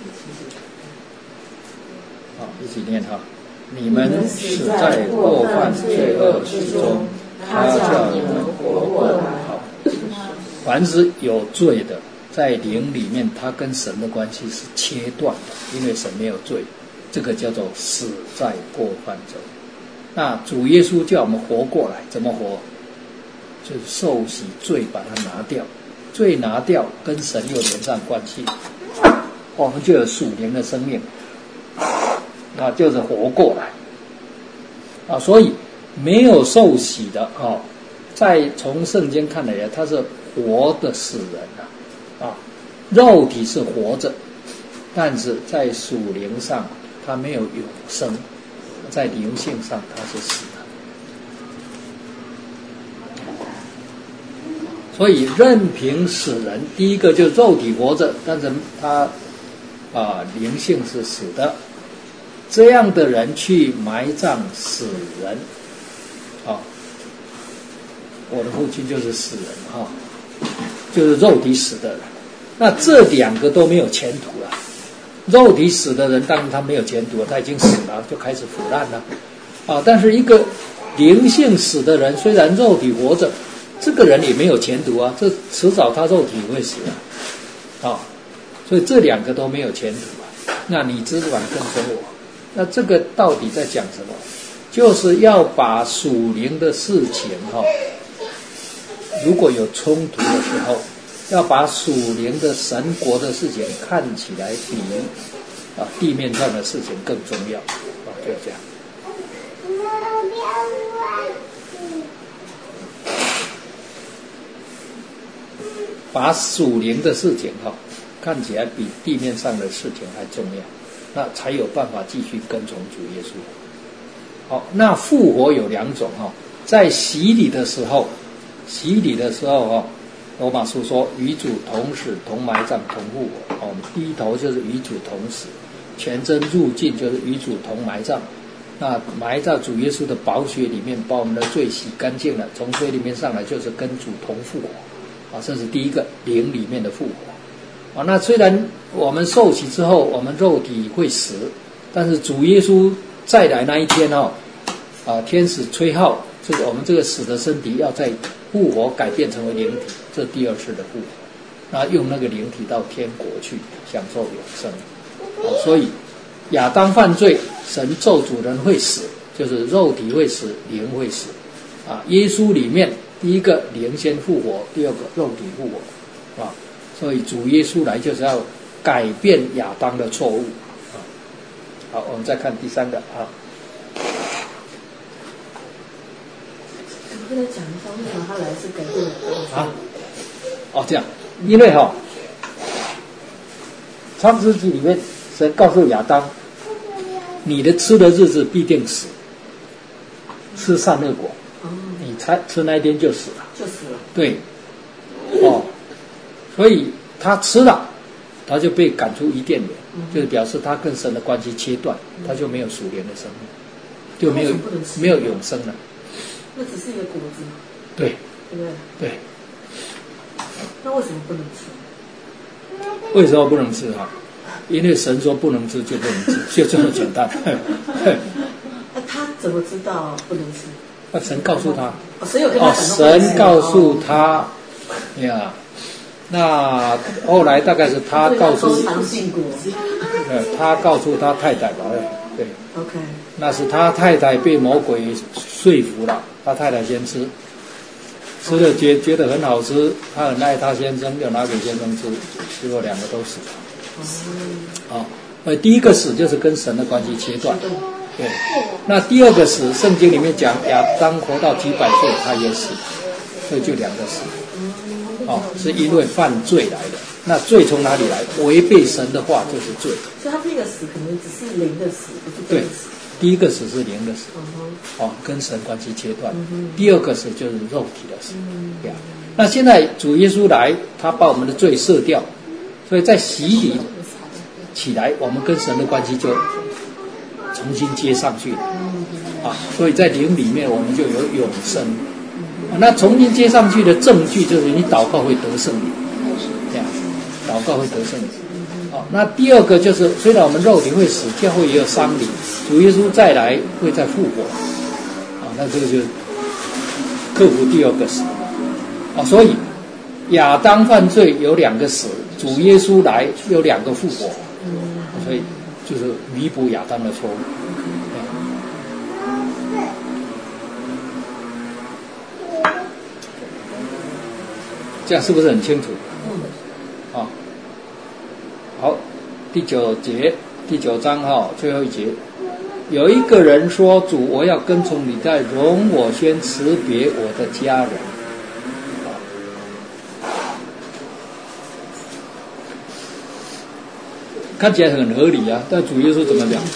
好，一起念哈。你们死在过犯罪恶之中，他叫你们活过来。好，凡是有罪的，在灵里面，他跟神的关系是切断的，因为神没有罪，这个叫做死在过犯中。那主耶稣叫我们活过来，怎么活？就是受洗罪把它拿掉。罪拿掉，跟神又连上关系，我们就有属灵的生命，啊，就是活过来，啊，所以没有受洗的啊，在从圣经看来，他是活的死人啊，啊，肉体是活着，但是在属灵上他没有永生，在灵性上他是死的。所以任凭死人，第一个就是肉体活着，但是他啊灵性是死的，这样的人去埋葬死人，啊，我的父亲就是死人哈、啊，就是肉体死的人。那这两个都没有前途了。肉体死的人，当然他没有前途了，他已经死了，就开始腐烂了，啊，但是一个灵性死的人，虽然肉体活着。这个人也没有前途啊，这迟早他肉体会死啊，啊，所以这两个都没有前途啊。那你只管跟从我，那这个到底在讲什么？就是要把属灵的事情哈、哦，如果有冲突的时候，要把属灵的神国的事情看起来比啊地面上的事情更重要啊，就这样。把属灵的事情哈、哦、看起来比地面上的事情还重要，那才有办法继续跟从主耶稣。好，那复活有两种哈、哦，在洗礼的时候，洗礼的时候哈、哦，罗马书说与主同死、同埋葬、同复活。哦，第一头就是与主同死，全真入境就是与主同埋葬。那埋在主耶稣的宝血里面，把我们的罪洗干净了，从水里面上来就是跟主同复活。啊，这是第一个灵里面的复活。啊，那虽然我们受洗之后，我们肉体会死，但是主耶稣再来那一天哦，啊，天使吹号，这个我们这个死的身体要再复活，改变成为灵体，这是第二次的复活。那用那个灵体到天国去享受永生。啊，所以亚当犯罪，神咒诅人会死，就是肉体会死，灵会死。啊，耶稣里面。第一个灵先复活，第二个肉体复活，啊，所以主耶稣来就是要改变亚当的错误，啊，好，我们再看第三个啊。 可不可以讲一下为什么他来是改变了？ 啊，哦，这样，因为哈、哦，创世纪里面神告诉亚当，你的吃的日子必定死，吃善恶果。你才吃那一天就死了， 就死了。 对，哦，所以他吃了，他就被赶出伊甸园，嗯、就是表示他跟神的关系切断，嗯、他就没有属灵的生命，就没有没有永生了。 那只是一个果子。 对， 对不对？ 对。 那为什么不能吃？ 为什么不能吃啊？因为神说不能吃就不能吃，就这么简单。 那他怎么知道不能吃？ 那神告诉他， 哦，神有跟他讲、 哦、神告诉他呀，那后来大概是他告诉，呃，他告诉他太太吧，对 ，OK， 那是他太太被魔鬼说服了，他太太先吃，吃了觉觉得很好吃，他很爱他先生，就拿给先生吃，结果两个都死了。哦，呃，第一个死就是跟神的关系切断。对，那第二个死，圣经里面讲亚当活到几百岁，他也死，所以就两个死，哦，是因为犯罪来的， 那罪从哪里来？违背神的话就是罪。 所以他这个死可能只是灵的死，不是真的死。 第一个死是灵的死， 嗯、 哦，跟神关系切断。 嗯、 第二个死就是肉体的死。 嗯、 对啊。那现在主耶稣来，他把我们的罪赦掉，所以在洗礼起来，我们跟神的关系就重新接上去了。啊，所以在灵里面我们就有永生。啊、那重新接上去的证据就是你祷告会得胜利，这样祷告会得胜利。哦，那第二个就是虽然我们肉体会死，教会也有丧礼，主耶稣再来会再复活。啊，那这个就克服第二个死。啊，所以亚当犯罪有两个死，主耶稣来有两个复活，所以就是弥补亚当的错误。这样是不是很清楚？啊，好，第九节，第九章哈，最后一节，有一个人说：“主，我要跟从你，但容我先辞别我的家人。”看起来很合理啊，但主耶稣怎么讲？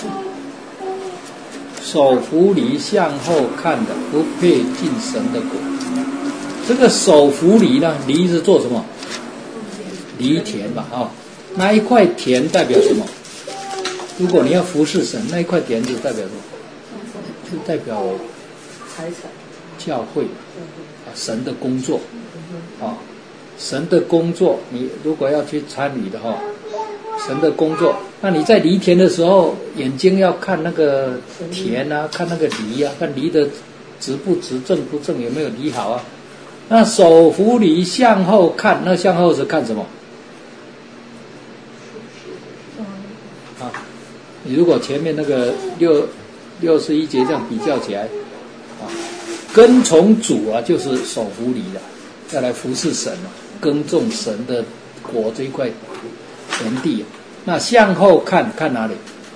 手扶犁向后看的，不配进神的国。这个手扶犁呢，犁是做什么？犁田吧，啊、哦，那一块田代表什么？如果你要服侍神，那一块田就代表什么？就代表财产、 教会啊，神的工作啊，神的工作，你如果要去参与的话。神的工作，那你在犁田的时候，眼睛要看那个田啊，看那个犁啊，看犁的直不直、正不正，有没有犁好啊？那手扶犁向后看，那向后是看什么？啊，你如果前面那个六六十一节这样比较起来，啊，跟从主啊，就是手扶犁的，要来服侍神啊，耕种神的国这一块田地。那向后看看哪里？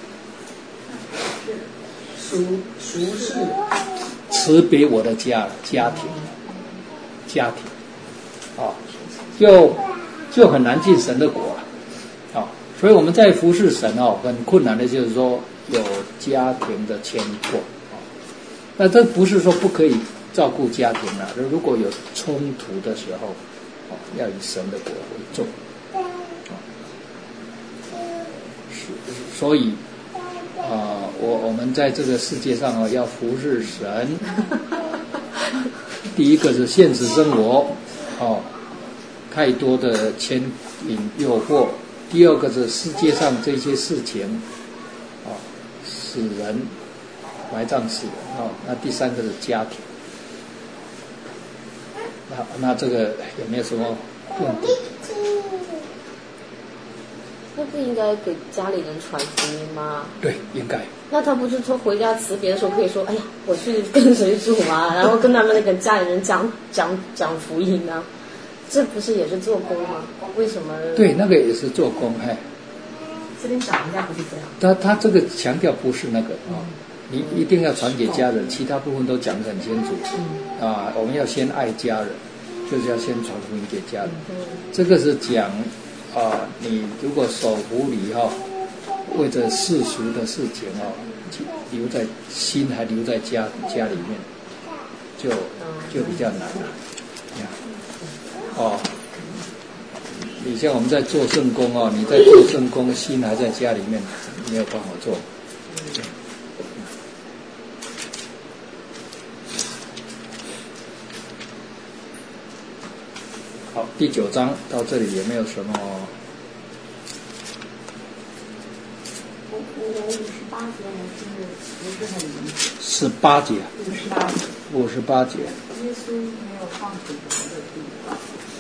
属属是辞别我的家家庭，家庭，啊、哦，就就很难进神的国了，啊、哦，所以我们在服侍神哦，很困难的就是说有家庭的牵挂，啊、哦，那这不是说不可以照顾家庭了，如果有冲突的时候，哦，要以神的国为重。所以，啊、呃，我我们在这个世界上啊，要服侍神。第一个是现实生活，哦，太多的牵引诱惑；第二个是世界上这些事情，啊、哦，使人埋葬死人，哦，那第三个是家庭。那那这个有没有什么问题？ 那不应该给家里人传福音吗？ 对，应该。 那他不是说回家辞别的时候可以说，哎呀，我去跟随主啊，然后跟他们那个家里人讲讲讲福音啊，这不是也是做工吗？为什么？ 对，那个也是做工，哎。 这边讲人家不是这样。 他他这个强调不是那个啊、哦，你一定要传给家人，其他部分都讲得很清楚。嗯、啊，我们要先爱家人，就是要先传福音给家人。嗯、这个是讲。啊，你如果手扶犁哈，为着世俗的事情哦，留在心还留在家家里面，就就比较难了。哦，你像我们在做圣工哦，你在做圣工，心还在家里面，没有办法做。好，第九章到这里有没有什么？ 我我五十八节还是不是很明显？ 十八节。 五十八节。 五十八节。 耶稣没有放水的地方。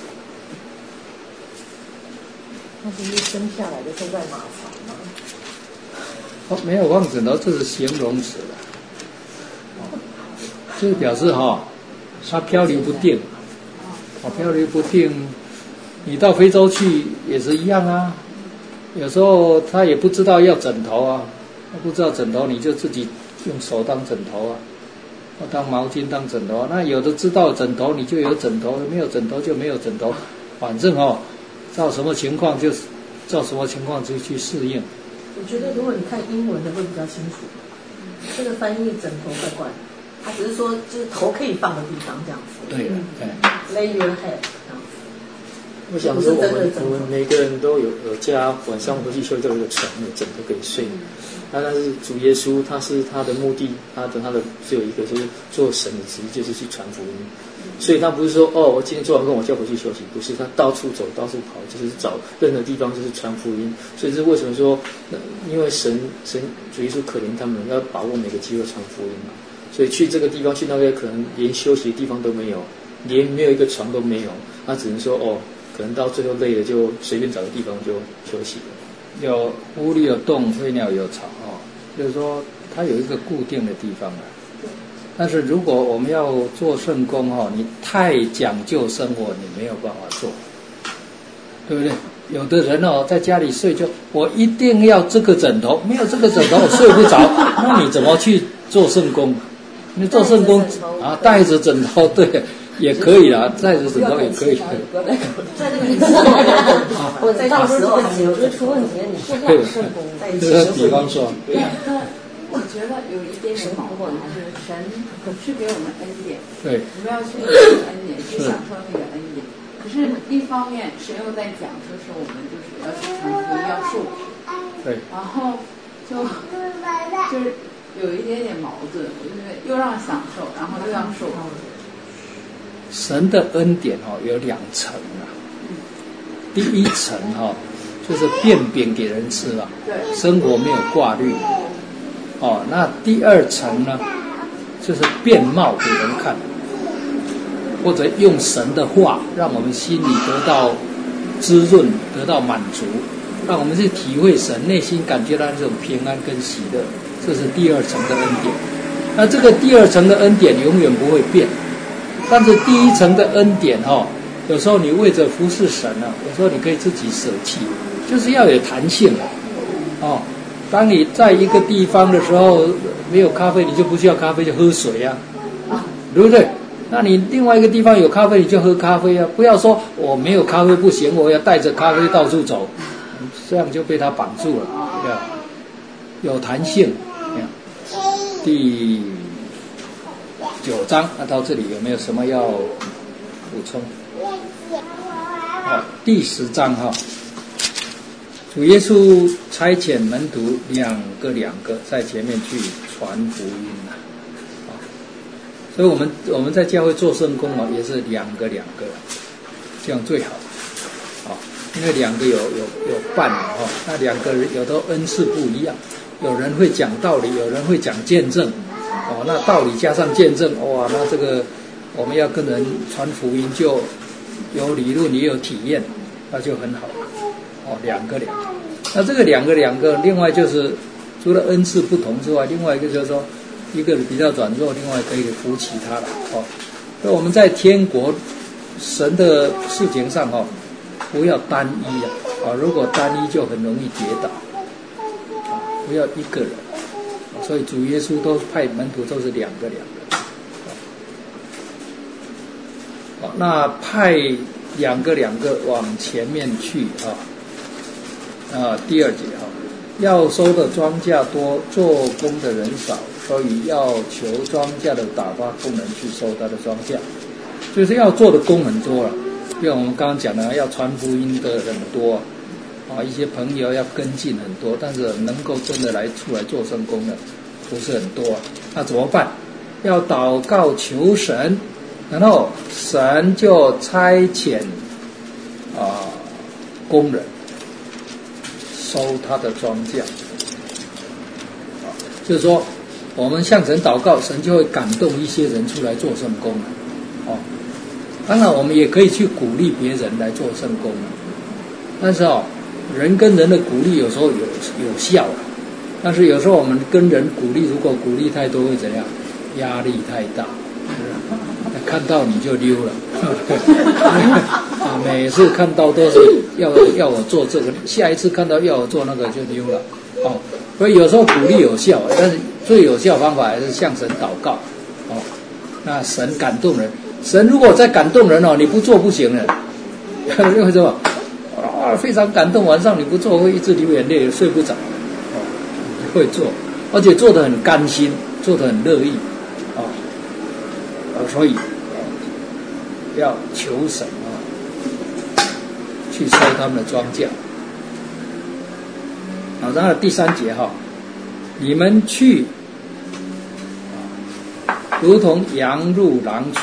那不是生下来的都在马槽吗？ 哦，没有放枕头，这是形容词了。哦，就是表示哈、哦，它漂流不定。哦，漂流不定，你到非洲去也是一样啊。有时候他也不知道要枕头啊，他不知道枕头，你就自己用手当枕头啊，当毛巾当枕头啊。那有的知道枕头，你就有枕头；没有枕头就没有枕头。反正哦， 照什么情况就照什么情况就去适应。 我觉得如果你看英文的会比较清楚，这个翻译枕头怪怪的，他只是说就是头可以放的地方这样子。 对了，对。 Lay your head。 我想说，我们我们每个人都有有家，晚上回去休都有个床，有枕头可以睡。那但是主耶稣他是他的目的，他的他的只有一个，就是做神的旨意，就是去传福音。所以他不是说哦，我今天做完工我就要回去休息，不是，他到处走，到处跑，就是找任何地方就是传福音。所以这是为什么说，因为神神主耶稣可怜他们，要把握每个机会传福音嘛。所以去这个地方去那个，可能连休息的地方都没有，连没有一个床都没有，他只能说哦。可能到最后累了，就随便找个地方就休息了。 有屋里有洞，飞鸟有巢哦，就是说它有一个固定的地方啊。但是如果我们要做圣工哦，你太讲究生活，你没有办法做，对不对？有的人哦，在家里睡就我一定要这个枕头，没有这个枕头我睡不着，那你怎么去做圣工？你做圣工啊，带着枕头，对。也可以啦，带着枕头也可以。 在这个你知道吗？ 我在到时候有就出问题了，你做不了圣工。 就是比方说， 我觉得有一点点矛盾，就是神是给我们恩典， 对， 我们要去领受恩典，去享受那个恩典。可是，一方面神又在讲，说是我们就是要去传福音，要受苦。 对。 然后就就是有一点点矛盾，我觉得又让享受，然后又要受苦。 神的恩典哦有两层啊，第一层哈、哦、就是变饼给人吃了，生活没有挂虑哦。那第二层呢，就是变貌给人看，或者用神的话让我们心里得到滋润，得到满足，让我们去体会神内心感觉到这种平安跟喜乐，这是第二层的恩典。那这个第二层的恩典永远不会变。但是第一层的恩典哈、哦，有时候你为着服侍神啊，有时候你可以自己舍弃，就是要有弹性哦。当你在一个地方的时候没有咖啡，你就不需要咖啡，就喝水呀、啊，对不对？那你另外一个地方有咖啡，你就喝咖啡啊，不要说我没有咖啡不行，我要带着咖啡到处走，这样就被他绑住了，对吧？有弹性。第九章，那到这里有没有什么要补充？好，第十章哈，主耶稣差遣门徒两个两个在前面去传福音啊，所以我们我们在教会做圣工啊，也是两个两个，这样最好啊，因为两个有有有伴啊，那两个人有的恩赐不一样，有人会讲道理，有人会讲见证。哦，那道理加上见证，哇，那这个我们要跟人传福音，就有理论也有体验，那就很好。哦，两个两个，那这个两个两个，另外就是除了恩赐不同之外，另外一个就是说，一个比较软弱，另外可以扶起他了。哦，所以我们在天国神的事情上哦，不要单一啊，啊，如果单一就很容易跌倒，啊，不要一个人。所以主耶稣都派门徒都是两个两个，好，那派两个两个往前面去啊，啊，第二节啊，要收的庄稼多，做工的人少，所以要求庄稼的打发工人去收他的庄稼，就是要做的工很多了，因为我们刚刚讲的要传福音的很多。啊，一些朋友要跟进很多，但是能够真的来出来做圣工的不是很多啊。那怎么办？要祷告求神，然后神就差遣啊工人收他的庄稼。啊，就是说我们向神祷告，神就会感动一些人出来做圣工了。哦，当然我们也可以去鼓励别人来做圣工了，但是哦。人跟人的鼓励有时候有有效啊，但是有时候我们跟人鼓励，如果鼓励太多会怎样？压力太大，看到你就溜了。啊，每次看到都是要要我做这个，下一次看到要我做那个就溜了。哦，所以有时候鼓励有效，但是最有效方法还是向神祷告。哦，那神感动人，神如果在感动人哦，你不做不行了。为什么？ 哇，非常感动，晚上你不做会一直流眼泪，睡不着，哦，你会做，而且做得很甘心，做得很乐意，啊、哦，呃，所以、呃、要求神啊、哦，去收他们的庄稼。好，然后第三节哈、哦，你们去，如同羊入狼群。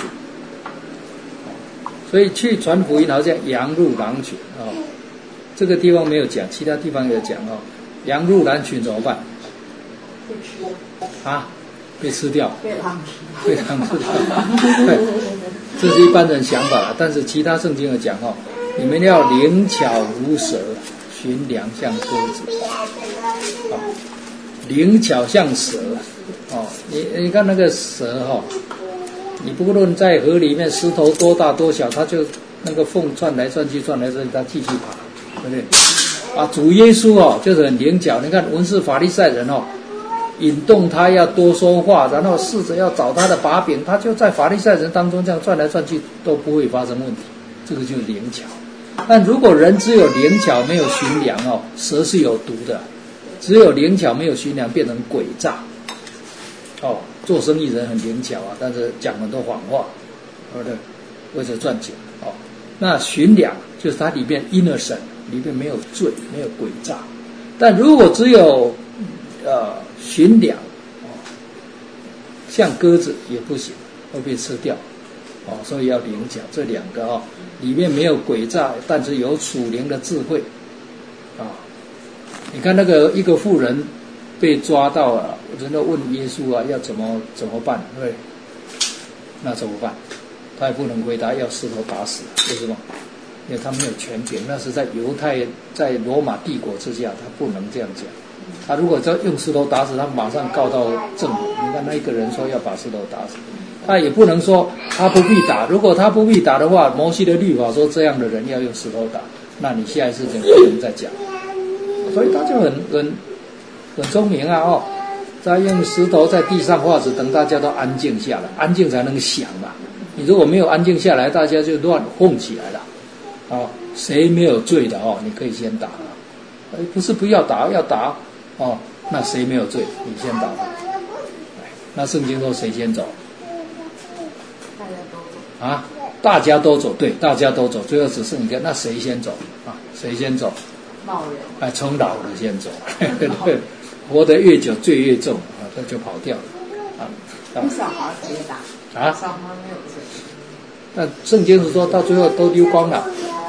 所以去传福音好像羊入狼群哦，这个地方没有讲，其他地方有讲哦。羊入狼群怎么办？ 被吃啊，被吃掉， 被狼吃， 被狼吃掉。对，这是一般人想法了，但是其他圣经有讲哦，你们要灵巧如蛇，寻良像鸽子。哦，灵巧像蛇哦，你你看那个蛇哈、哦。你不论在河里面石头多大多小，它就那个缝转来转去，转来转去，它继续爬，对不对？啊，主耶稣哦，就是很灵巧。你看文士法利赛人哦，引动他要多说话，然后试着要找他的把柄，他就在法利赛人当中这样转来转去，都不会发生问题。这个就是灵巧。但如果人只有灵巧没有寻良哦，蛇是有毒的。只有灵巧没有寻良，变成诡诈。哦，做生意人很灵巧啊，但是讲很多谎话，对不对？为了赚钱。哦，那寻良就是它里面 innocent， 里面没有罪，没有诡诈。但如果只有呃寻良，哦，像鸽子也不行，会被吃掉。哦，所以要灵巧，这两个哦，里面没有诡诈，但是有属灵的智慧。啊、哦，你看那个一个妇人被抓到了，人都问耶稣啊，要怎么怎么办？对，那怎么办？他也不能回答，要石头打死。为什么？因为他没有权柄，那是在犹太在罗马帝国之下，他不能这样讲。他如果要用石头打死，他马上告到政府。你看那一个人说要把石头打死，他也不能说他不必打。如果他不必打的话，摩西的律法说这样的人要用石头打，那你下一次就不能再讲。所以他就很很很聪明啊哦，再用石头在地上画着，等大家都安静下来，安静才能想嘛。你如果没有安静下来，大家就乱混起来了。哦，谁没有罪的哦，你可以先打。哎，不是不要打，要打哦。那谁没有罪，你先打他。那圣经说谁先走？ 大家都走啊，大家都走，对，大家都走，最后只剩一个，那谁先走啊？谁先走？ 冒人。 哎，从老的先走，对，活得越久罪越重啊，那就跑掉了啊。 那小孩可以打啊？ 小孩没有罪。 那圣经是说到最后都丢光了。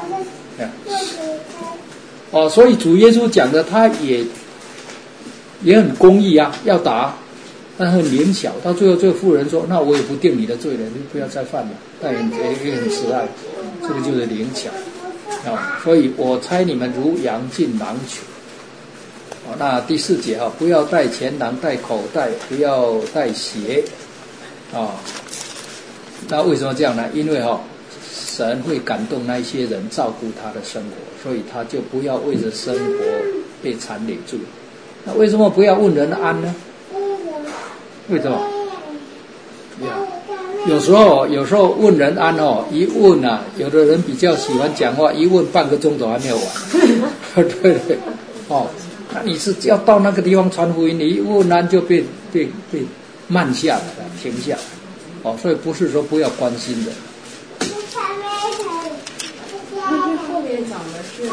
哦，所以主耶稣讲的，他也也很公义啊，要打，但很灵巧。到最后，这个妇人说：“那我也不定你的罪了，你不要再犯了。”但也也很慈爱，这个就是灵巧啊。所以我猜你们如羊进狼群。哦，那第四节啊，不要带钱囊，带口袋，不要带鞋啊。那为什么这样呢？因为哈、哦，神会感动那一些人照顾他的生活，所以他就不要为着生活被缠累住。那为什么不要问人安呢？为什么？有时候有时候问人安哦，一问啊，有的人比较喜欢讲话，一问半个钟头还没有完。对对，哦，那你是要到那个地方传福音，你一问安就被被被慢下来了，停下来。哦，所以不是说不要关心人。 那这后面讲的是，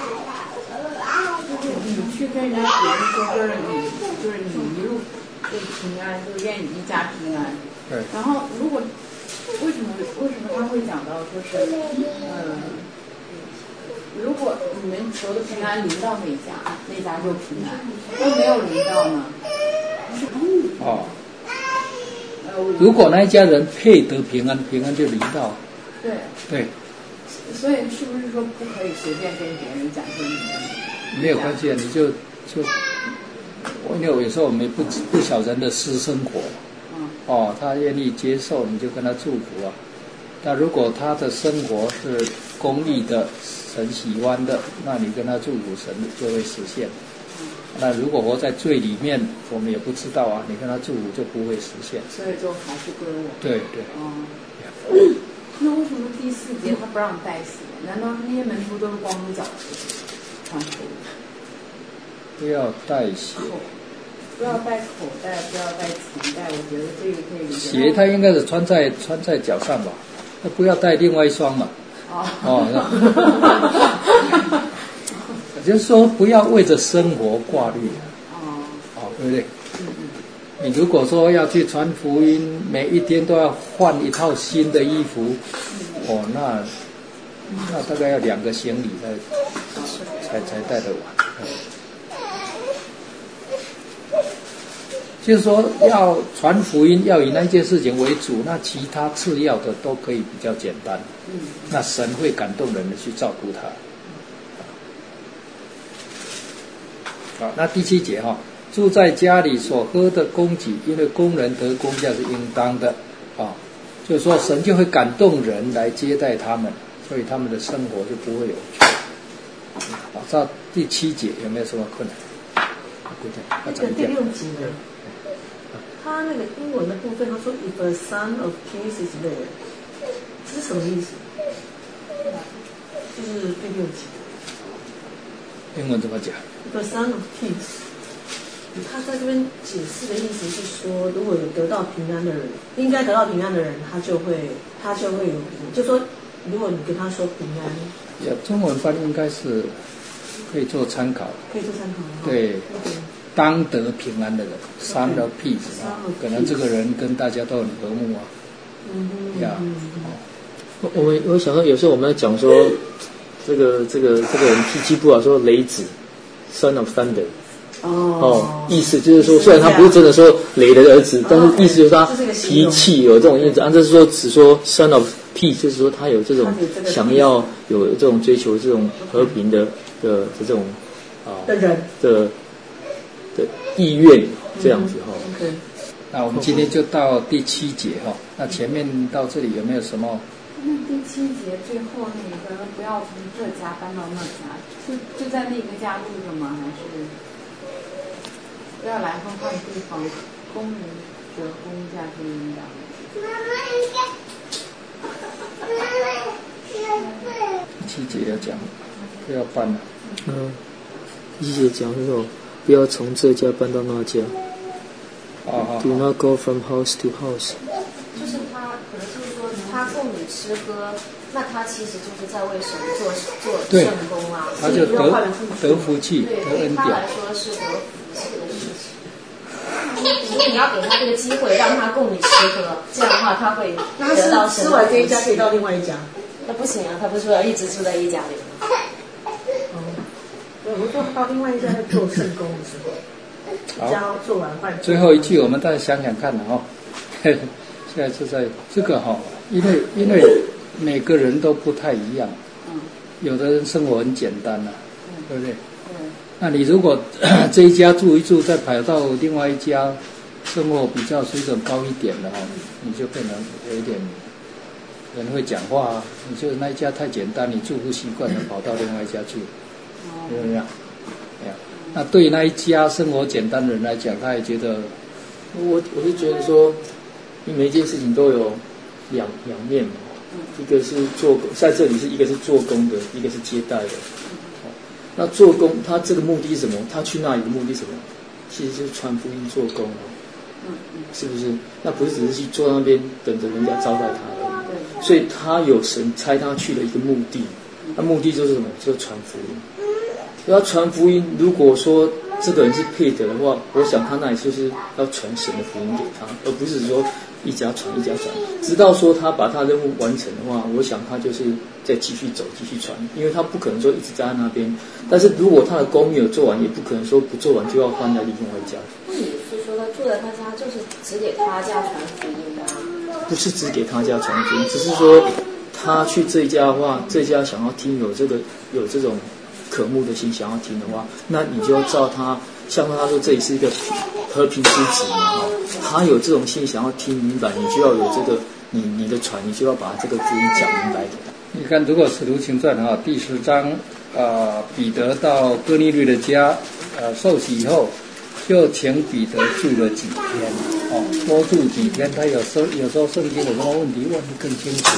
就是你去跟人家别人说，就是你就是你一路就平安，就愿你一家平安。 对。 然后如果为什么为什么他会讲到说是，嗯，如果你们求的平安临到那家，那家就平安；那没有临到呢？ 哦。如果那一家人配得平安，平安就临到。 对。 对。 所以是不是说不可以随便跟别人讲说你？ 没有关系啊，你就就，因为有时候我们不不晓人的私生活， 嗯， 哦，他愿意接受，你就跟他祝福啊。那如果他的生活是公义的，神喜欢的，那你跟他祝福，神就会实现。那如果活在罪里面，我们也不知道啊，你跟他祝福就不会实现。 所以就还是归我。 对对。 哦。 那为什么第四节他不让带鞋？难道那些门徒都是光着脚传福音？ 不要带鞋， 不要带口袋，不要带钱袋。我觉得这个可以理解。 鞋它应该是穿在穿在脚上吧，那不要带另外一双嘛。 哦。 哦。也就是说，不要为着生活挂虑。 哦。 哦，对不对？嗯嗯。你如果说要去传福音，每一天都要换一套新的衣服，哦，那那大概要两个行李才才才带得完。就是说，要传福音，要以那件事情为主，那其他次要的都可以比较简单。嗯，那神会感动人的去照顾他。好，那第七节哈、哦，住在家里所喝的供给，因为工人得工价是应当的啊，就是说神就会感动人来接待他们，所以他们的生活就不会有缺。好，到第七节有没有什么困难？ 那个第六节呢？他那个英文的部分，他说 "If a son of peace is there"， 这是什么意思？就是第六节。 英文怎么讲 ？"If a son of peace"， 他在这边解释的意思是说，如果有得到平安的人，应该得到平安的人，他就会他就会有平安。就说如果你跟他说平安， 呀，中文翻译应该是可以做参考。 可以做参考。 对。当得平安的人 ，son of peace 啊，可能这个人跟大家都很和睦啊。嗯呀， 我我们我想到有时候我们在讲说，这个这个这个人脾气不好，说雷子 ，son of thunder。哦，意思就是说，虽然他不是真的说雷的儿子，但是意思就是他脾气有这种因子。按照说只说 son of peace， 就是说他有这种想要有这种追求这种和平的的这种啊的人的。的意愿这样子哈、 嗯 okay. 那我们今天就到第七节哈。那前面到这里有没有什么？ 那第七节最后那个不要从这家搬到那家，就就在那个家住着吗？还是不要来回换地方？工人的工价是一样的。 第七节要讲，不要搬了。 嗯，第七节讲说。不要从这家搬到那家。 哦 Do not go from house to house。 就是他可能就是说他供你吃喝，那他其实就是在为神做做圣工啊， 他就得得福气， 对， 得恩典。 对他来说是得福气的事情。如果你要给他这个机会，让他供你吃喝，这样的话他会得到神的福气。 吃完这一家可以到另外一家。 那不行啊，他不是要一直住在一家里吗？ 我们说到另外一家在做圣工的时候，家做完换。 最后一句我们大家想想看了哈、哦，现在是在这个哈、哦，因为因为每个人都不太一样，有的人生活很简单呐、啊，对不对？那你如果这一家住一住，再跑到另外一家，生活比较水准高一点的哈、哦，你就变成有一点人会讲话啊，你就那一家太简单，你住不习惯，就跑到另外一家住。对不对？那对于那一家生活简单的人来讲，他也觉得， 我我是觉得说，每一件事情都有两两面嘛，一个是做在这里是一个是做工的，一个是接待的。那做工他这个目的是什么？他去那里的目的是什么？其实就是传福音做工啊，是不是？那不是只是去坐那边等着人家招待他而已。所以他有神差他去的一个目的，那目的就是什么？就是传福音。要传福音，如果说这个人是配得的话，我想他那里就是要传神的福音给他，而不是说一家传一家传。直到说他把他任务完成的话，我想他就是再继续走，继续传，因为他不可能说一直在那边。但是如果他的工没有做完，也不可能说不做完就要换在另外一家。 那你是说他住在他家，就是只给他家传福音的、啊？ 不是只给他家传福音，只是说他去这一家的话，这家想要听有这个有这种渴慕的心想要听的话，那你就要照他，像他说这里是一个和平之子嘛，他有这种心想要听明白，你就要有这个你你的传，你就要把这个福音讲明白给他。 你看，如果《使徒行传》哈第十章，呃，彼得到哥尼律的家，呃，受洗以后，就请彼得住了几天，哦，多住几天。他有时候有时候圣经有什么问题问得更清楚，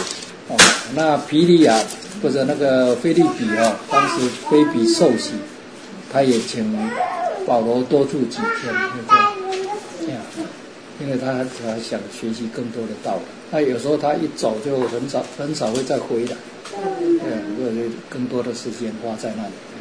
哦，那皮利亚或者那个腓立比哦，当时菲比受洗，他也请保罗多住几天，对不对？这样，因为他他想学习更多的道理。那有时候他一走就很少很少会再回来，对，或者更多的时间花在那里。